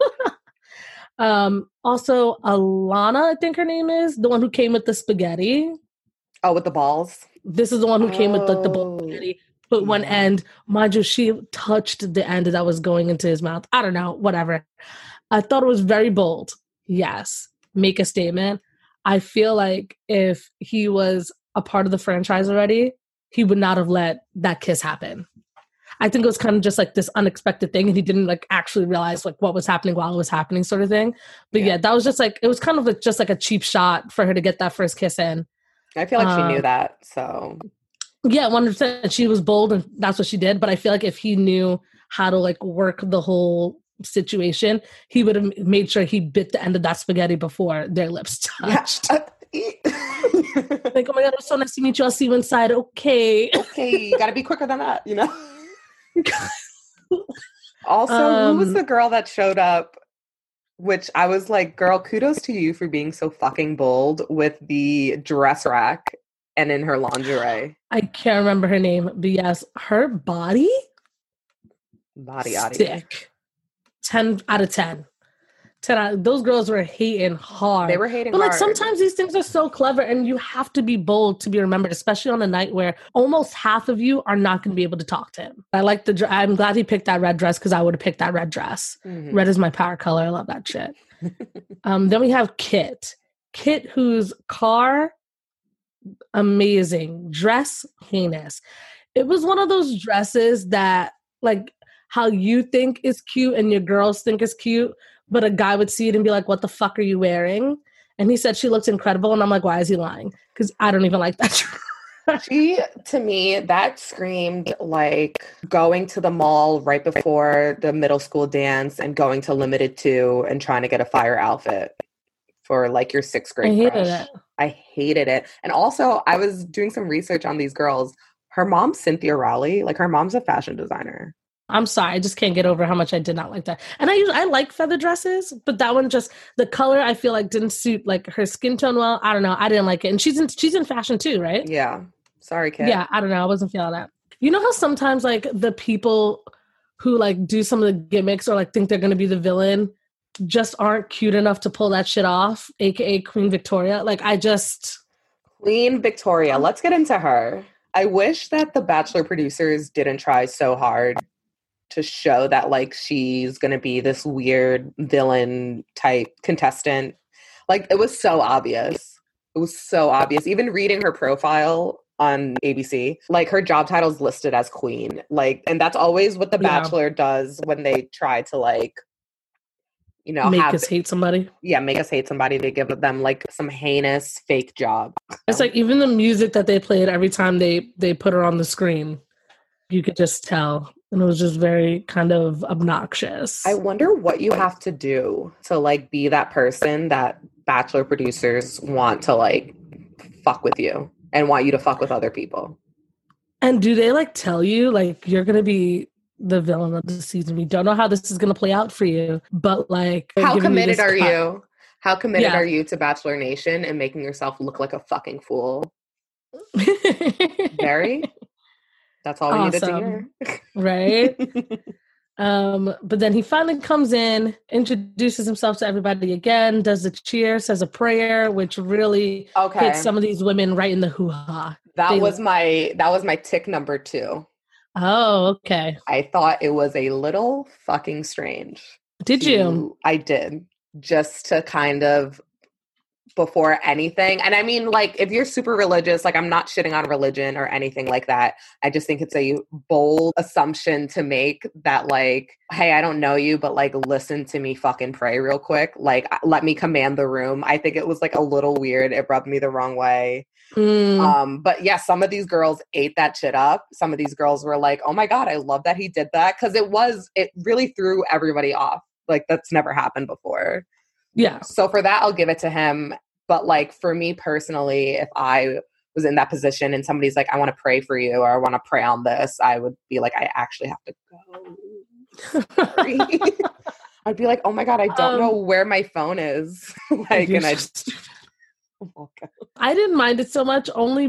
um, also Alana, I think her name is, the one who came with the spaghetti. Oh, with the balls? This is the one who came oh. with like the ball spaghetti. Put one end, mind you, she touched the end that was going into his mouth. I don't know, whatever. I thought it was very bold. Yes, make a statement. I feel like if he was a part of the franchise already, he would not have let that kiss happen. I think it was kind of just like this unexpected thing, and he didn't like actually realize like what was happening while it was happening, sort of thing. But yeah, yeah that was just like, it was kind of like just like a cheap shot for her to get that first kiss in. I feel like um, she knew that, so... Yeah, one hundred percent. She was bold, and that's what she did. But I feel like if he knew how to like work the whole situation, he would have made sure he bit the end of that spaghetti before their lips touched. Yeah. Like, oh my God, it was so nice to meet you. I'll see you inside. Okay. Okay, you got to be quicker than that, you know? Also, um, who was the girl that showed up? Which I was like, girl, kudos to you for being so fucking bold with the dress rack and in her lingerie. I can't remember her name, but yes, her body, body, body. Sick. ten out of ten. ten out, those girls were hating hard. They were hating but hard. But like sometimes these things are so clever, and you have to be bold to be remembered, especially on a night where almost half of you are not going to be able to talk to him. I like the. I'm glad he picked that red dress because I would have picked that red dress. Mm-hmm. Red is my power color. I love that shit. um, then we have Kit. Kit, whose car. Amazing dress, heinous. It was one of those dresses that like how you think is cute and your girls think is cute, but a guy would see it and be like, what the fuck are you wearing? And he said she looked incredible, and I'm like, why is he lying? Because I don't even like that dress. She, to me, that screamed like going to the mall right before the middle school dance and going to Limited Two and trying to get a fire outfit for like your sixth grade I hated crush. it. I hated it. And also, I was doing some research on these girls. Her mom's Cynthia Rowley. Like, her mom's a fashion designer. I'm sorry. I just can't get over how much I did not like that. And I usually, I like feather dresses, but that one just, the color I feel like didn't suit like her skin tone well. I don't know. I didn't like it. And she's in, she's in fashion too, right? Yeah. Sorry, kid. Yeah. I don't know. I wasn't feeling that. You know how sometimes like the people who like do some of the gimmicks or like think they're going to be the villain just aren't cute enough to pull that shit off, aka Queen Victoria. Like, I just... Queen Victoria, let's get into her. I wish that the Bachelor producers didn't try so hard to show that, like, she's going to be this weird villain type contestant. Like, it was so obvious. It was so obvious. Even reading her profile on A B C, like, her job title's listed as queen. Like, and that's always what the Yeah. Bachelor does when they try to, like, you know, make have, us hate somebody. Yeah, make us hate somebody. They give them like some heinous fake job. It's like even the music that they played every time they they put her on the screen, you could just tell, and it was just very kind of obnoxious. I wonder what you have to do to like be that person that Bachelor producers want to like fuck with you and want you to fuck with other people. And do they like tell you like you're gonna be the villain of the season. We don't know how this is going to play out for you, but like, how committed you are cut. you? How committed yeah. are you to Bachelor Nation and making yourself look like a fucking fool? Very. That's all we awesome. needed to hear. Right? um, but then he finally comes in, introduces himself to everybody again, does the cheer, says a prayer, which really okay. hits some of these women right in the hoo-ha. That they, was my that was my tick number two. Oh, okay. I thought it was a little fucking strange. Did to, you? I did. Just to kind of, before anything. And I mean, like, if you're super religious, like, I'm not shitting on religion or anything like that. I just think it's a bold assumption to make that, like, hey, I don't know you, but, like, listen to me fucking pray real quick. Like, let me command the room. I think it was, like, a little weird. It rubbed me the wrong way. Mm. Um, but yeah, some of these girls ate that shit up. Some of these girls were like, oh my God, I love that he did that. Cause it was, it really threw everybody off. Like, that's never happened before. Yeah. So for that, I'll give it to him. But like, for me personally, if I was in that position and somebody's like, I want to pray for you, or I want to pray on this, I would be like, I actually have to go. Sorry. I'd be like, oh my God, I don't um, know where my phone is. like, and I just... Oh, I didn't mind it so much only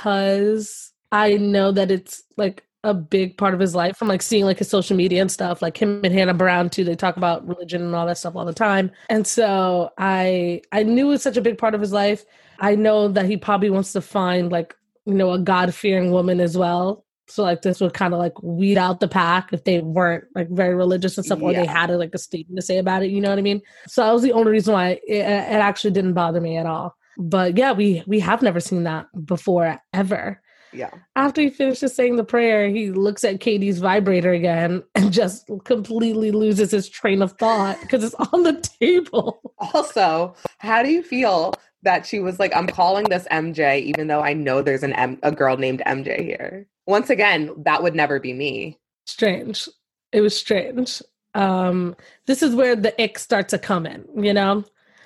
because I know that it's like a big part of his life from like seeing like his social media and stuff, like him and Hannah Brown too. They talk about religion and all that stuff all the time. And so I, I knew it was such a big part of his life. I know that he probably wants to find like, you know, a God-fearing woman as well. So like this would kind of like weed out the pack if they weren't like very religious and stuff, yeah. or they had a, like a statement to say about it. You know what I mean? So that was the only reason why it, it actually didn't bother me at all. But yeah, we we have never seen that before, ever. Yeah. After he finishes saying the prayer, he looks at Katie's vibrator again and just completely loses his train of thought because it's on the table. Also, how do you feel that she was like, I'm calling this M J, even though I know there's an M- a girl named M J here? Once again, that would never be me. Strange. It was strange. Um, this is where the ick starts to come in, you know?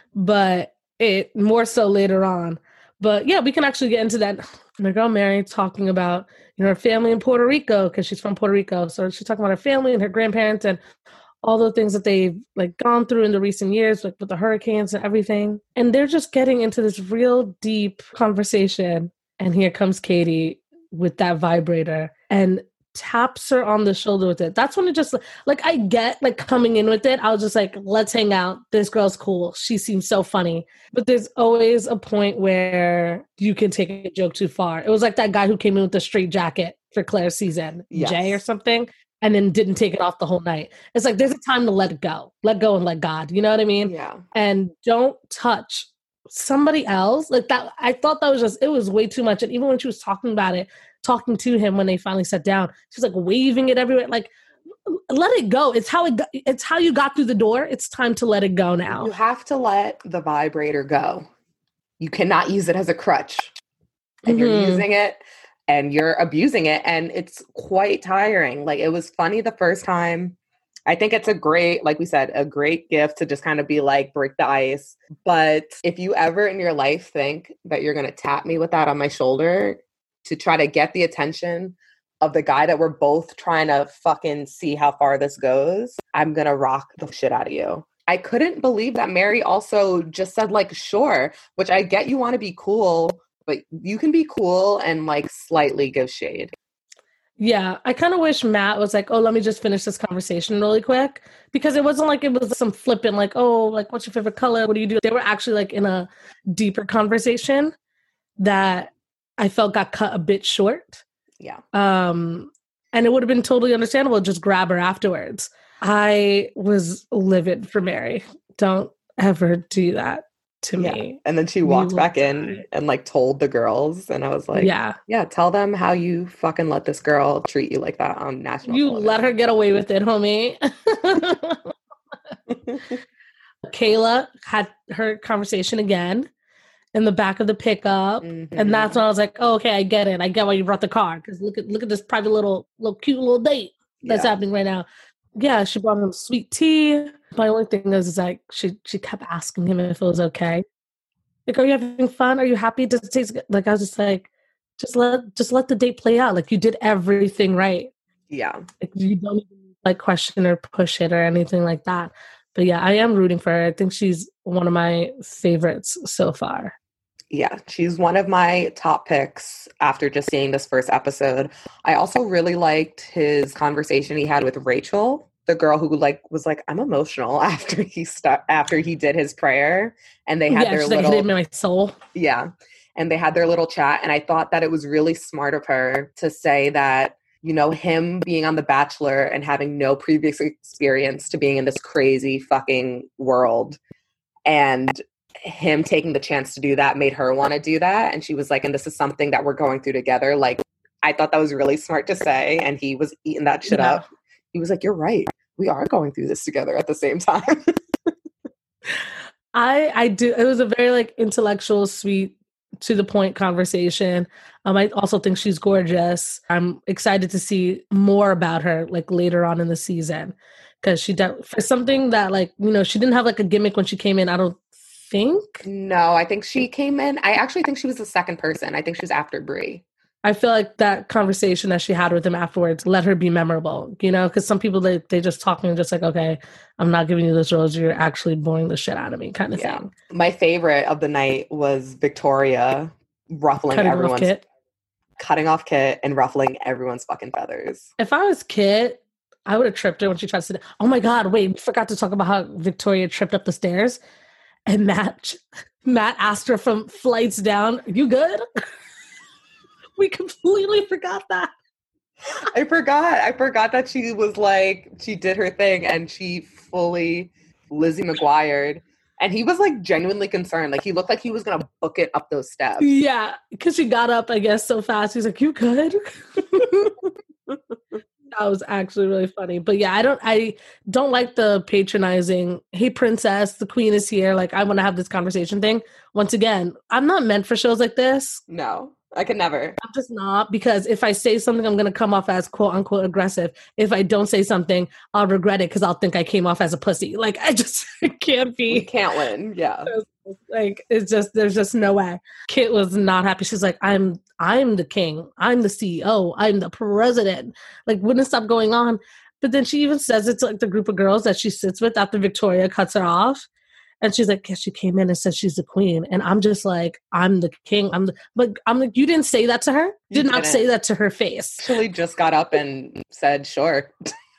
But it more so later on. But yeah, we can actually get into that. My girl Mary talking about, you know, her family in Puerto Rico, because she's from Puerto Rico. So she's talking about her family and her grandparents and all the things that they've like gone through in the recent years, like with the hurricanes and everything. And they're just getting into this real deep conversation. And here comes Katie with that vibrator and taps her on the shoulder with it. That's when it just, like, I get, like, coming in with it, I was just like, let's hang out. This girl's cool. She seems so funny. But there's always a point where you can take a joke too far. It was like that guy who came in with the straight jacket for Claire's season, yes. Jay or something, and then didn't take it off the whole night. It's like, there's a time to let it go. Let go and let God. You know what I mean? Yeah. And don't touch somebody else. Like that, I thought that was just, it was way too much. And even when she was talking about it, talking to him when they finally sat down, she's like waving it everywhere. Like, let it go. It's how it. Go- it's how you got through the door. It's time to let it go now. You have to let the vibrator go. You cannot use it as a crutch. And mm-hmm. you're using it and you're abusing it. And it's quite tiring. Like, it was funny the first time. I think it's a great, like we said, a great gift to just kind of be like, break the ice. But if you ever in your life think that you're going to tap me with that on my shoulder to try to get the attention of the guy that we're both trying to fucking see how far this goes, I'm going to rock the shit out of you. I couldn't believe that Mary also just said like, sure, which I get you want to be cool, but you can be cool and like slightly give shade. Yeah, I kind of wish Matt was like, oh, let me just finish this conversation really quick. Because it wasn't like it was some flippant, like, oh, like, what's your favorite color? What do you do? They were actually like in a deeper conversation that I felt got cut a bit short. Yeah. Um, and it would have been totally understandable to just grab her afterwards. I was livid for Mary. Don't ever do that to yeah. me. And then she walked back die. in and like told the girls, and I was like, yeah, yeah, tell them how you fucking let this girl treat you like that on national You television. let her get away with it, homie. Kayla had her conversation again in the back of the pickup. Mm-hmm. And that's when I was like, oh, okay, I get it. I get why you brought the car. Because look at look at this private little, little cute little date that's yeah. happening right now. Yeah, she brought him sweet tea. My only thing is, is like, she, she kept asking him if it was okay. Like, are you having fun? Are you happy? Does it taste good? Like, I was just like, just let, just let the date play out. Like, you did everything right. Yeah. Like, you don't even like question or push it or anything like that. But yeah, I am rooting for her. I think she's one of my favorites so far. Yeah, she's one of my top picks after just seeing this first episode. I also really liked his conversation he had with Rachel, the girl who like was like, I'm emotional after he st- after he did his prayer, and they had Yeah, their she's little like, hit me in my soul. yeah, and they had their little chat, and I thought that it was really smart of her to say that, you know, him being on The Bachelor and having no previous experience to being in this crazy fucking world, and him taking the chance to do that made her want to do that. And she was like, and this is something that we're going through together. Like, I thought that was really smart to say. And he was eating that shit Yeah. up. He was like, you're right. We are going through this together at the same time. I I do. It was a very like intellectual, sweet, to the point conversation. Um, I also think she's gorgeous. I'm excited to see more about her like later on in the season, because she de- for something that like, you know, she didn't have like a gimmick when she came in. I don't think. No, I think she came in. I actually think she was the second person. I think she was after Brie. I feel like that conversation that she had with him afterwards let her be memorable, you know, because some people, they, they just talking just like, okay, I'm not giving you this rose. You're actually boring the shit out of me kind of Yeah. thing. My favorite of the night was Victoria ruffling Cutting off everyone's Kit. cutting off Kit and ruffling everyone's fucking feathers. If I was Kit, I would have tripped her when she tried to sit. Oh my God, wait, we forgot to talk about how Victoria tripped up the stairs. And Matt, Matt asked her from flights down, you good? We completely forgot that. I forgot. I forgot that she was like, she did her thing and she fully Lizzie McGuired. And he was like genuinely concerned. Like he looked like he was going to book it up those steps. Yeah, because she got up, I guess, so fast. He's like, you good? That was actually really funny. But yeah, I don't I don't like the patronizing, hey princess, the queen is here. Like, I want to have this conversation thing. Once again, I'm not meant for shows like this. No, I could never. I'm just not, because if I say something, I'm going to come off as quote unquote aggressive. If I don't say something, I'll regret it because I'll think I came off as a pussy. Like, I just it can't be. We can't win. Yeah. Like, it's just, there's just no way. Kit was not happy. She's like, I'm, I'm the king. I'm the C E O. I'm the president. Like, wouldn't stop going on. But then she even says it's like the group of girls that she sits with after Victoria cuts her off. And she's like, yeah, she came in and said she's the queen. And I'm just like, I'm the king. I'm the, but I'm like, you didn't say that to her? You Did not didn't. say that to her face. Actually just got up and said, sure.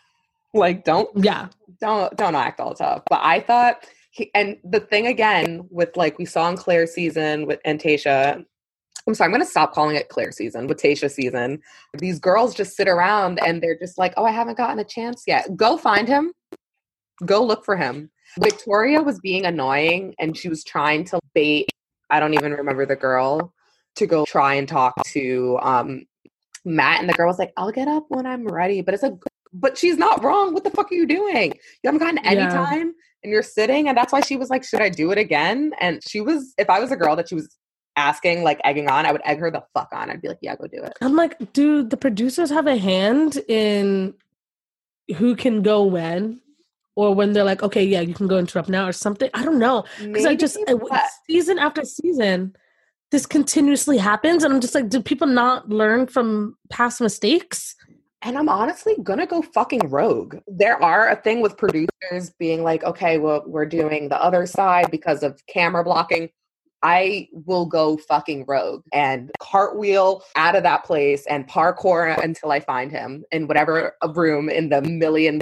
Like, don't, Yeah. don't, don't act all tough. But I thought, he, and the thing again with like, we saw in Claire's season with, and Tayshia, I'm sorry, I'm going to stop calling it Claire season, with Tayshia season. These girls just sit around and they're just like, oh, I haven't gotten a chance yet. Go find him. Go look for him. Victoria was being annoying and she was trying to bait, I don't even remember the girl, to go try and talk to um, Matt. And the girl was like, I'll get up when I'm ready. But it's like, but she's not wrong. What the fuck are you doing? You haven't gotten any Yeah. time and you're sitting. And that's why she was like, should I do it again? And she was, if I was a girl that she was asking, like egging on, I would egg her the fuck on. I'd be like, yeah, go do it. I'm like, dude, the producers have a hand in who can go when, or when they're like, okay, yeah, you can go interrupt now or something. I don't know. Because I Maybe, just, I- but- season after season, this continuously happens. And I'm just like, do people not learn from past mistakes? And I'm honestly gonna go fucking rogue. There are a thing with producers being like, okay, well, we're doing the other side because of camera blocking. I will go fucking rogue and cartwheel out of that place and parkour until I find him in whatever room in the million,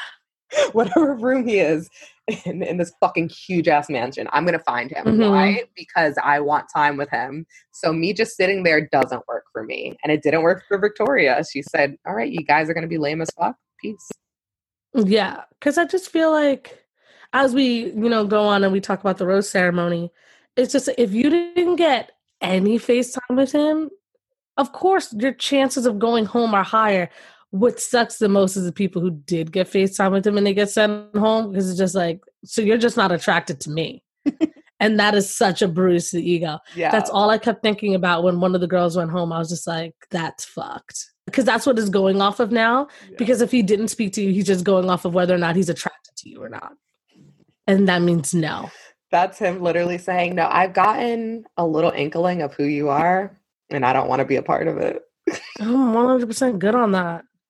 whatever room he is in, in this fucking huge ass mansion. I'm going to find him. Mhm. Why? Because I want time with him. So me just sitting there doesn't work for me. And it didn't work for Victoria. She said, all right, you guys are going to be lame as fuck. Peace. Yeah. Because I just feel like as we, you know, go on and we talk about the rose ceremony, it's just, if you didn't get any FaceTime with him, of course your chances of going home are higher. What sucks the most is the people who did get FaceTime with him and they get sent home, because it's just like, so you're just not attracted to me. And that is such a bruise to the ego. Yeah. That's all I kept thinking about when one of the girls went home. I was just like, that's fucked. Because that's what is going off of now. Yeah. Because if he didn't speak to you, he's just going off of whether or not he's attracted to you or not. And that means no. That's him literally saying, no, I've gotten a little inkling of who you are and I don't want to be a part of it. I'm one hundred percent good on that.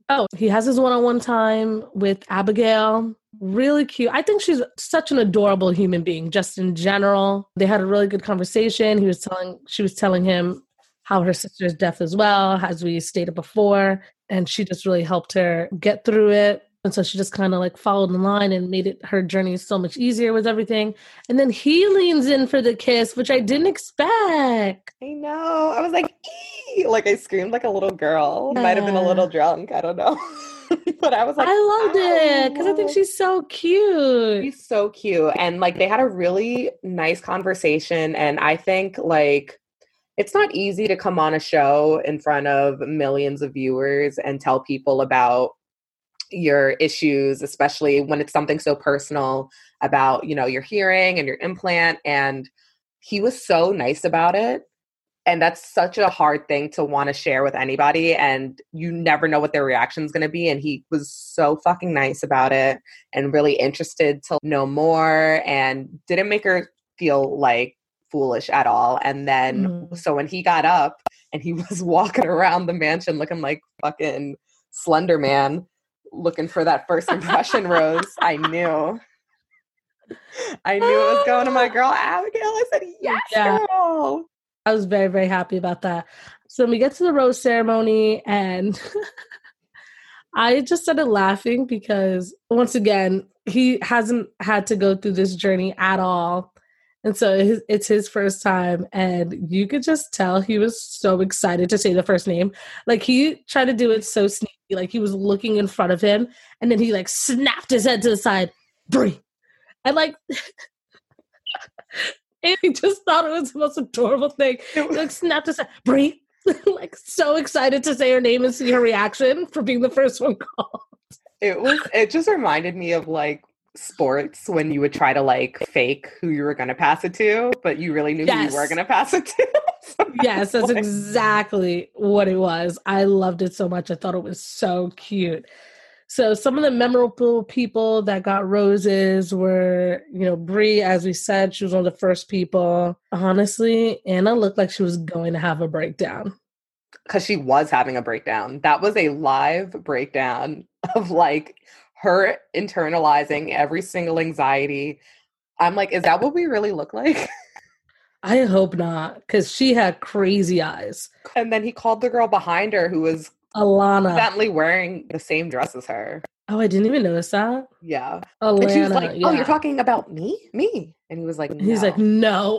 Oh, he has his one-on-one time with Abigail. Really cute. I think she's such an adorable human being, just in general. They had a really good conversation. He was telling, she was telling him how her sister's death as well, as we stated before. And she just really helped her get through it. And so she just kind of like followed the line and made it her journey so much easier with everything. And then he leans in for the kiss, which I didn't expect. I know. I was like, ee! Like I screamed like a little girl. Yeah. Might have been a little drunk. I don't know. But I was like, I loved it because I think she's so cute. She's so cute. And like they had a really nice conversation. And I think like it's not easy to come on a show in front of millions of viewers and tell people about your issues, especially when it's something so personal about, you know, your hearing and your implant. And he was so nice about it. And that's such a hard thing to want to share with anybody. And you never know what their reaction is going to be. And he was so fucking nice about it and really interested to know more and didn't make her feel like foolish at all. And then, mm. so when he got up and he was walking around the mansion looking like fucking Slender Man, looking for that first impression rose, I knew. I knew it was going to my girl, Abigail. I said, yes, yeah. girl. I was very, very happy about that. So we get to the rose ceremony and I just started laughing because once again, he hasn't had to go through this journey at all. And so it's his first time. And you could just tell he was so excited to say the first name. Like he tried to do it so sneaky. Like he was looking in front of him and then he like snapped his head to the side. Brie. And like... And he just thought it was the most adorable thing. He like snapped his head, Brie, like so excited to say her name and see her reaction for being the first one called. It was. It just reminded me of like sports when you would try to like fake who you were going to pass it to, but you really knew yes. who you were going to pass it to. So yes, that's like... exactly what it was. I loved it so much. I thought it was so cute. So some of the memorable people that got roses were, you know, Brie, as we said, she was one of the first people. Honestly, Anna looked like she was going to have a breakdown. Because she was having a breakdown. That was a live breakdown of like her internalizing every single anxiety. I'm like, is that what we really look like? I hope not, because she had crazy eyes. And then he called the girl behind her who was Alana. Evidently wearing the same dress as her. Oh, I didn't even notice that. Yeah. Alana, and she was like, oh, yeah. you're talking about me? Me? And he was like, no. He's like, no.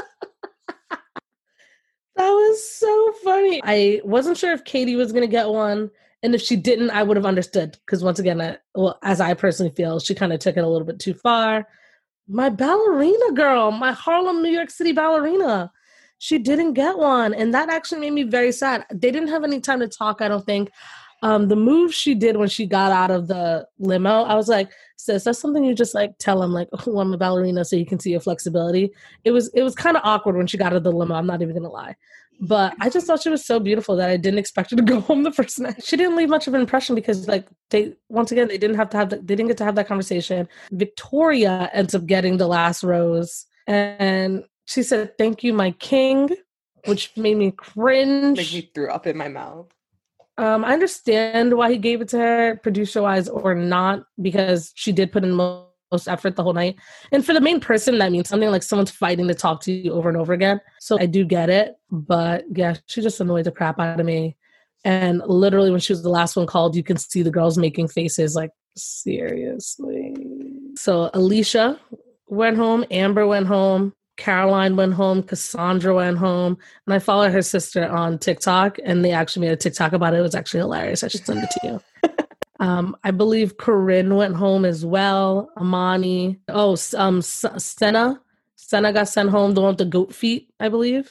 That was so funny. I wasn't sure if Katie was going to get one. And if she didn't, I would have understood. Because once again, I, well, as I personally feel, she kind of took it a little bit too far. My ballerina girl, my Harlem, New York City ballerina. She didn't get one. And that actually made me very sad. They didn't have any time to talk, I don't think. Um, the move she did when she got out of the limo, I was like, sis, that's something you just like tell him, like, oh, I'm a ballerina so you can see your flexibility. It was it was kind of awkward when she got out of the limo. I'm not even going to lie. But I just thought she was so beautiful that I didn't expect her to go home the first night. She didn't leave much of an impression because, like, they once again, they didn't have to have the, they didn't get to have that conversation. Victoria ends up getting the last rose. And she said, thank you, my king, which made me cringe. Like me threw up in my mouth. Um, I understand why he gave it to her, producer-wise or not, because she did put in most, most effort the whole night. And for the main person, that means something like someone's fighting to talk to you over and over again. So I do get it. But yeah, she just annoyed the crap out of me. And literally when she was the last one called, you can see the girls making faces like, seriously. So Alicia went home. Amber went home. Caroline went home, Cassandra went home, and I followed her sister on TikTok, and they actually made a TikTok about it. It was actually hilarious. I should send it to you. um, I believe Corinne went home as well. Amani. Oh, um, Senna. Senna got sent home, the one with the goat feet, I believe.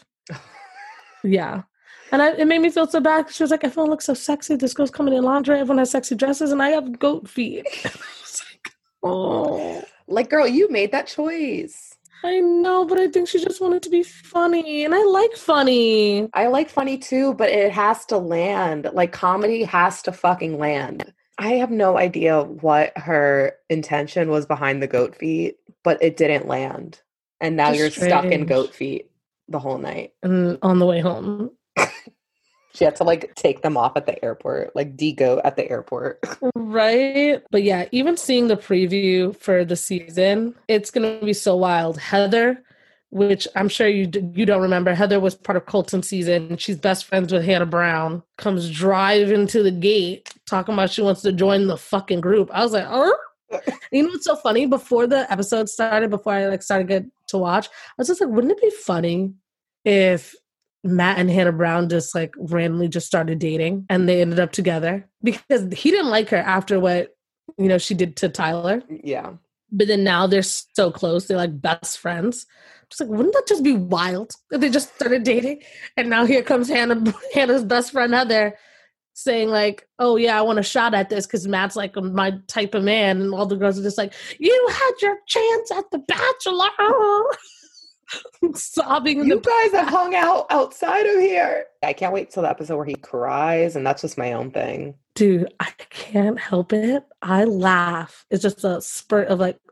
Yeah. And I, it made me feel so bad. She was like, everyone looks so sexy. This girl's coming in lingerie. Everyone has sexy dresses, and I have goat feet. I was like, oh. Like, girl, you made that choice. I know, but I think she just wanted to be funny. And I like funny. I like funny too, but it has to land. Like, comedy has to fucking land. I have no idea what her intention was behind the goat feet, but it didn't land. And now Just you're strange. stuck in goat feet the whole night. And on the way home. She had to like take them off at the airport, like de-goat at the airport. Right? But yeah, even seeing the preview for the season, it's going to be so wild. Heather, which I'm sure you d- you don't remember, Heather was part of Colton's season. She's best friends with Hannah Brown, comes driving to the gate talking about she wants to join the fucking group. I was like, oh. You know what's so funny? Before the episode started, before I like started get to watch, I was just like, wouldn't it be funny if Matt and Hannah Brown just like randomly just started dating and they ended up together? Because he didn't like her after what, you know, she did to Tyler. Yeah. But then now they're so close. They're like best friends. Just like, wouldn't that just be wild if they just started dating? And now here comes Hannah, Hannah's best friend Heather saying like, oh yeah, I want a shot at this because Matt's like my type of man. And all the girls are just like, you had your chance at the Bachelor. Sobbing. In you the- guys have hung out outside of here. I can't wait till the episode where he cries, and that's just my own thing. Dude, I can't help it. I laugh. It's just a spurt of like,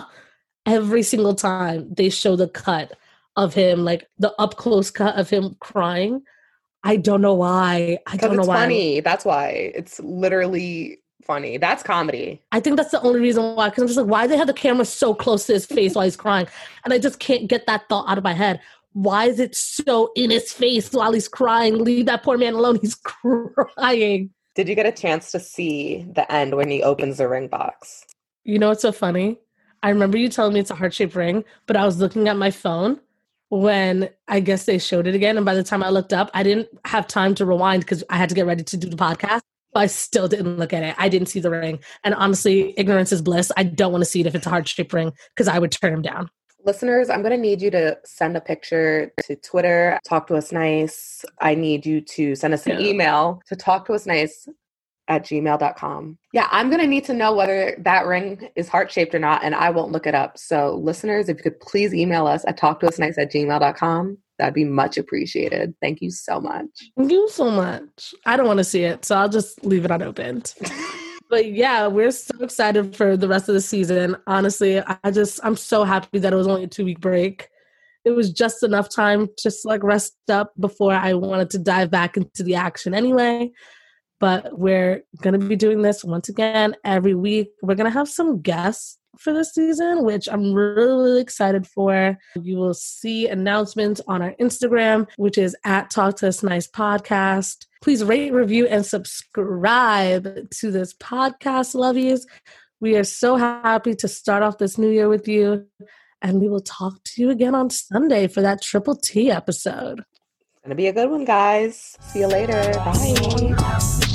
every single time they show the cut of him, like the up close cut of him crying. I don't know why. I don't know it's why. Funny. That's why. It's literally funny. That's comedy. I think that's the only reason why. Because I'm just like, why do they have the camera so close to his face while he's crying? And I just can't get that thought out of my head. Why is it so in his face while he's crying? Leave that poor man alone. He's crying. Did you get a chance to see the end when he opens the ring box? You know what's so funny? I remember you telling me it's a heart-shaped ring, but I was looking at my phone when I guess they showed it again. And by the time I looked up, I didn't have time to rewind because I had to get ready to do the podcast. But I still didn't look at it. I didn't see the ring. And honestly, ignorance is bliss. I don't want to see it if it's a heart-shaped ring because I would turn him down. Listeners, I'm going to need you to send a picture to Twitter, Talk to Us Nice. I need you to send us an Yeah. email to talk to us nice at gmail dot com. Yeah, I'm going to need to know whether that ring is heart-shaped or not, and I won't look it up. So listeners, if you could please email us at talk to us nice at gmail dot com, that'd be much appreciated. Thank you so much. Thank you so much. I don't want to see it, so I'll just leave it unopened. But yeah, we're so excited for the rest of the season. Honestly, I just, I'm so happy that it was only a two-week break. It was just enough time to just like rest up before I wanted to dive back into the action anyway. But we're going to be doing this once again every week. We're going to have some guests for this season, which I'm really, really excited for. You will see announcements on our Instagram, which is at Talk to Us Nice Podcast. Please rate, review, and subscribe to this podcast, lovies. We are so happy to start off this new year with you. And we will talk to you again on Sunday for that Triple T episode. It's going to be a good one, guys. See you later. Bye.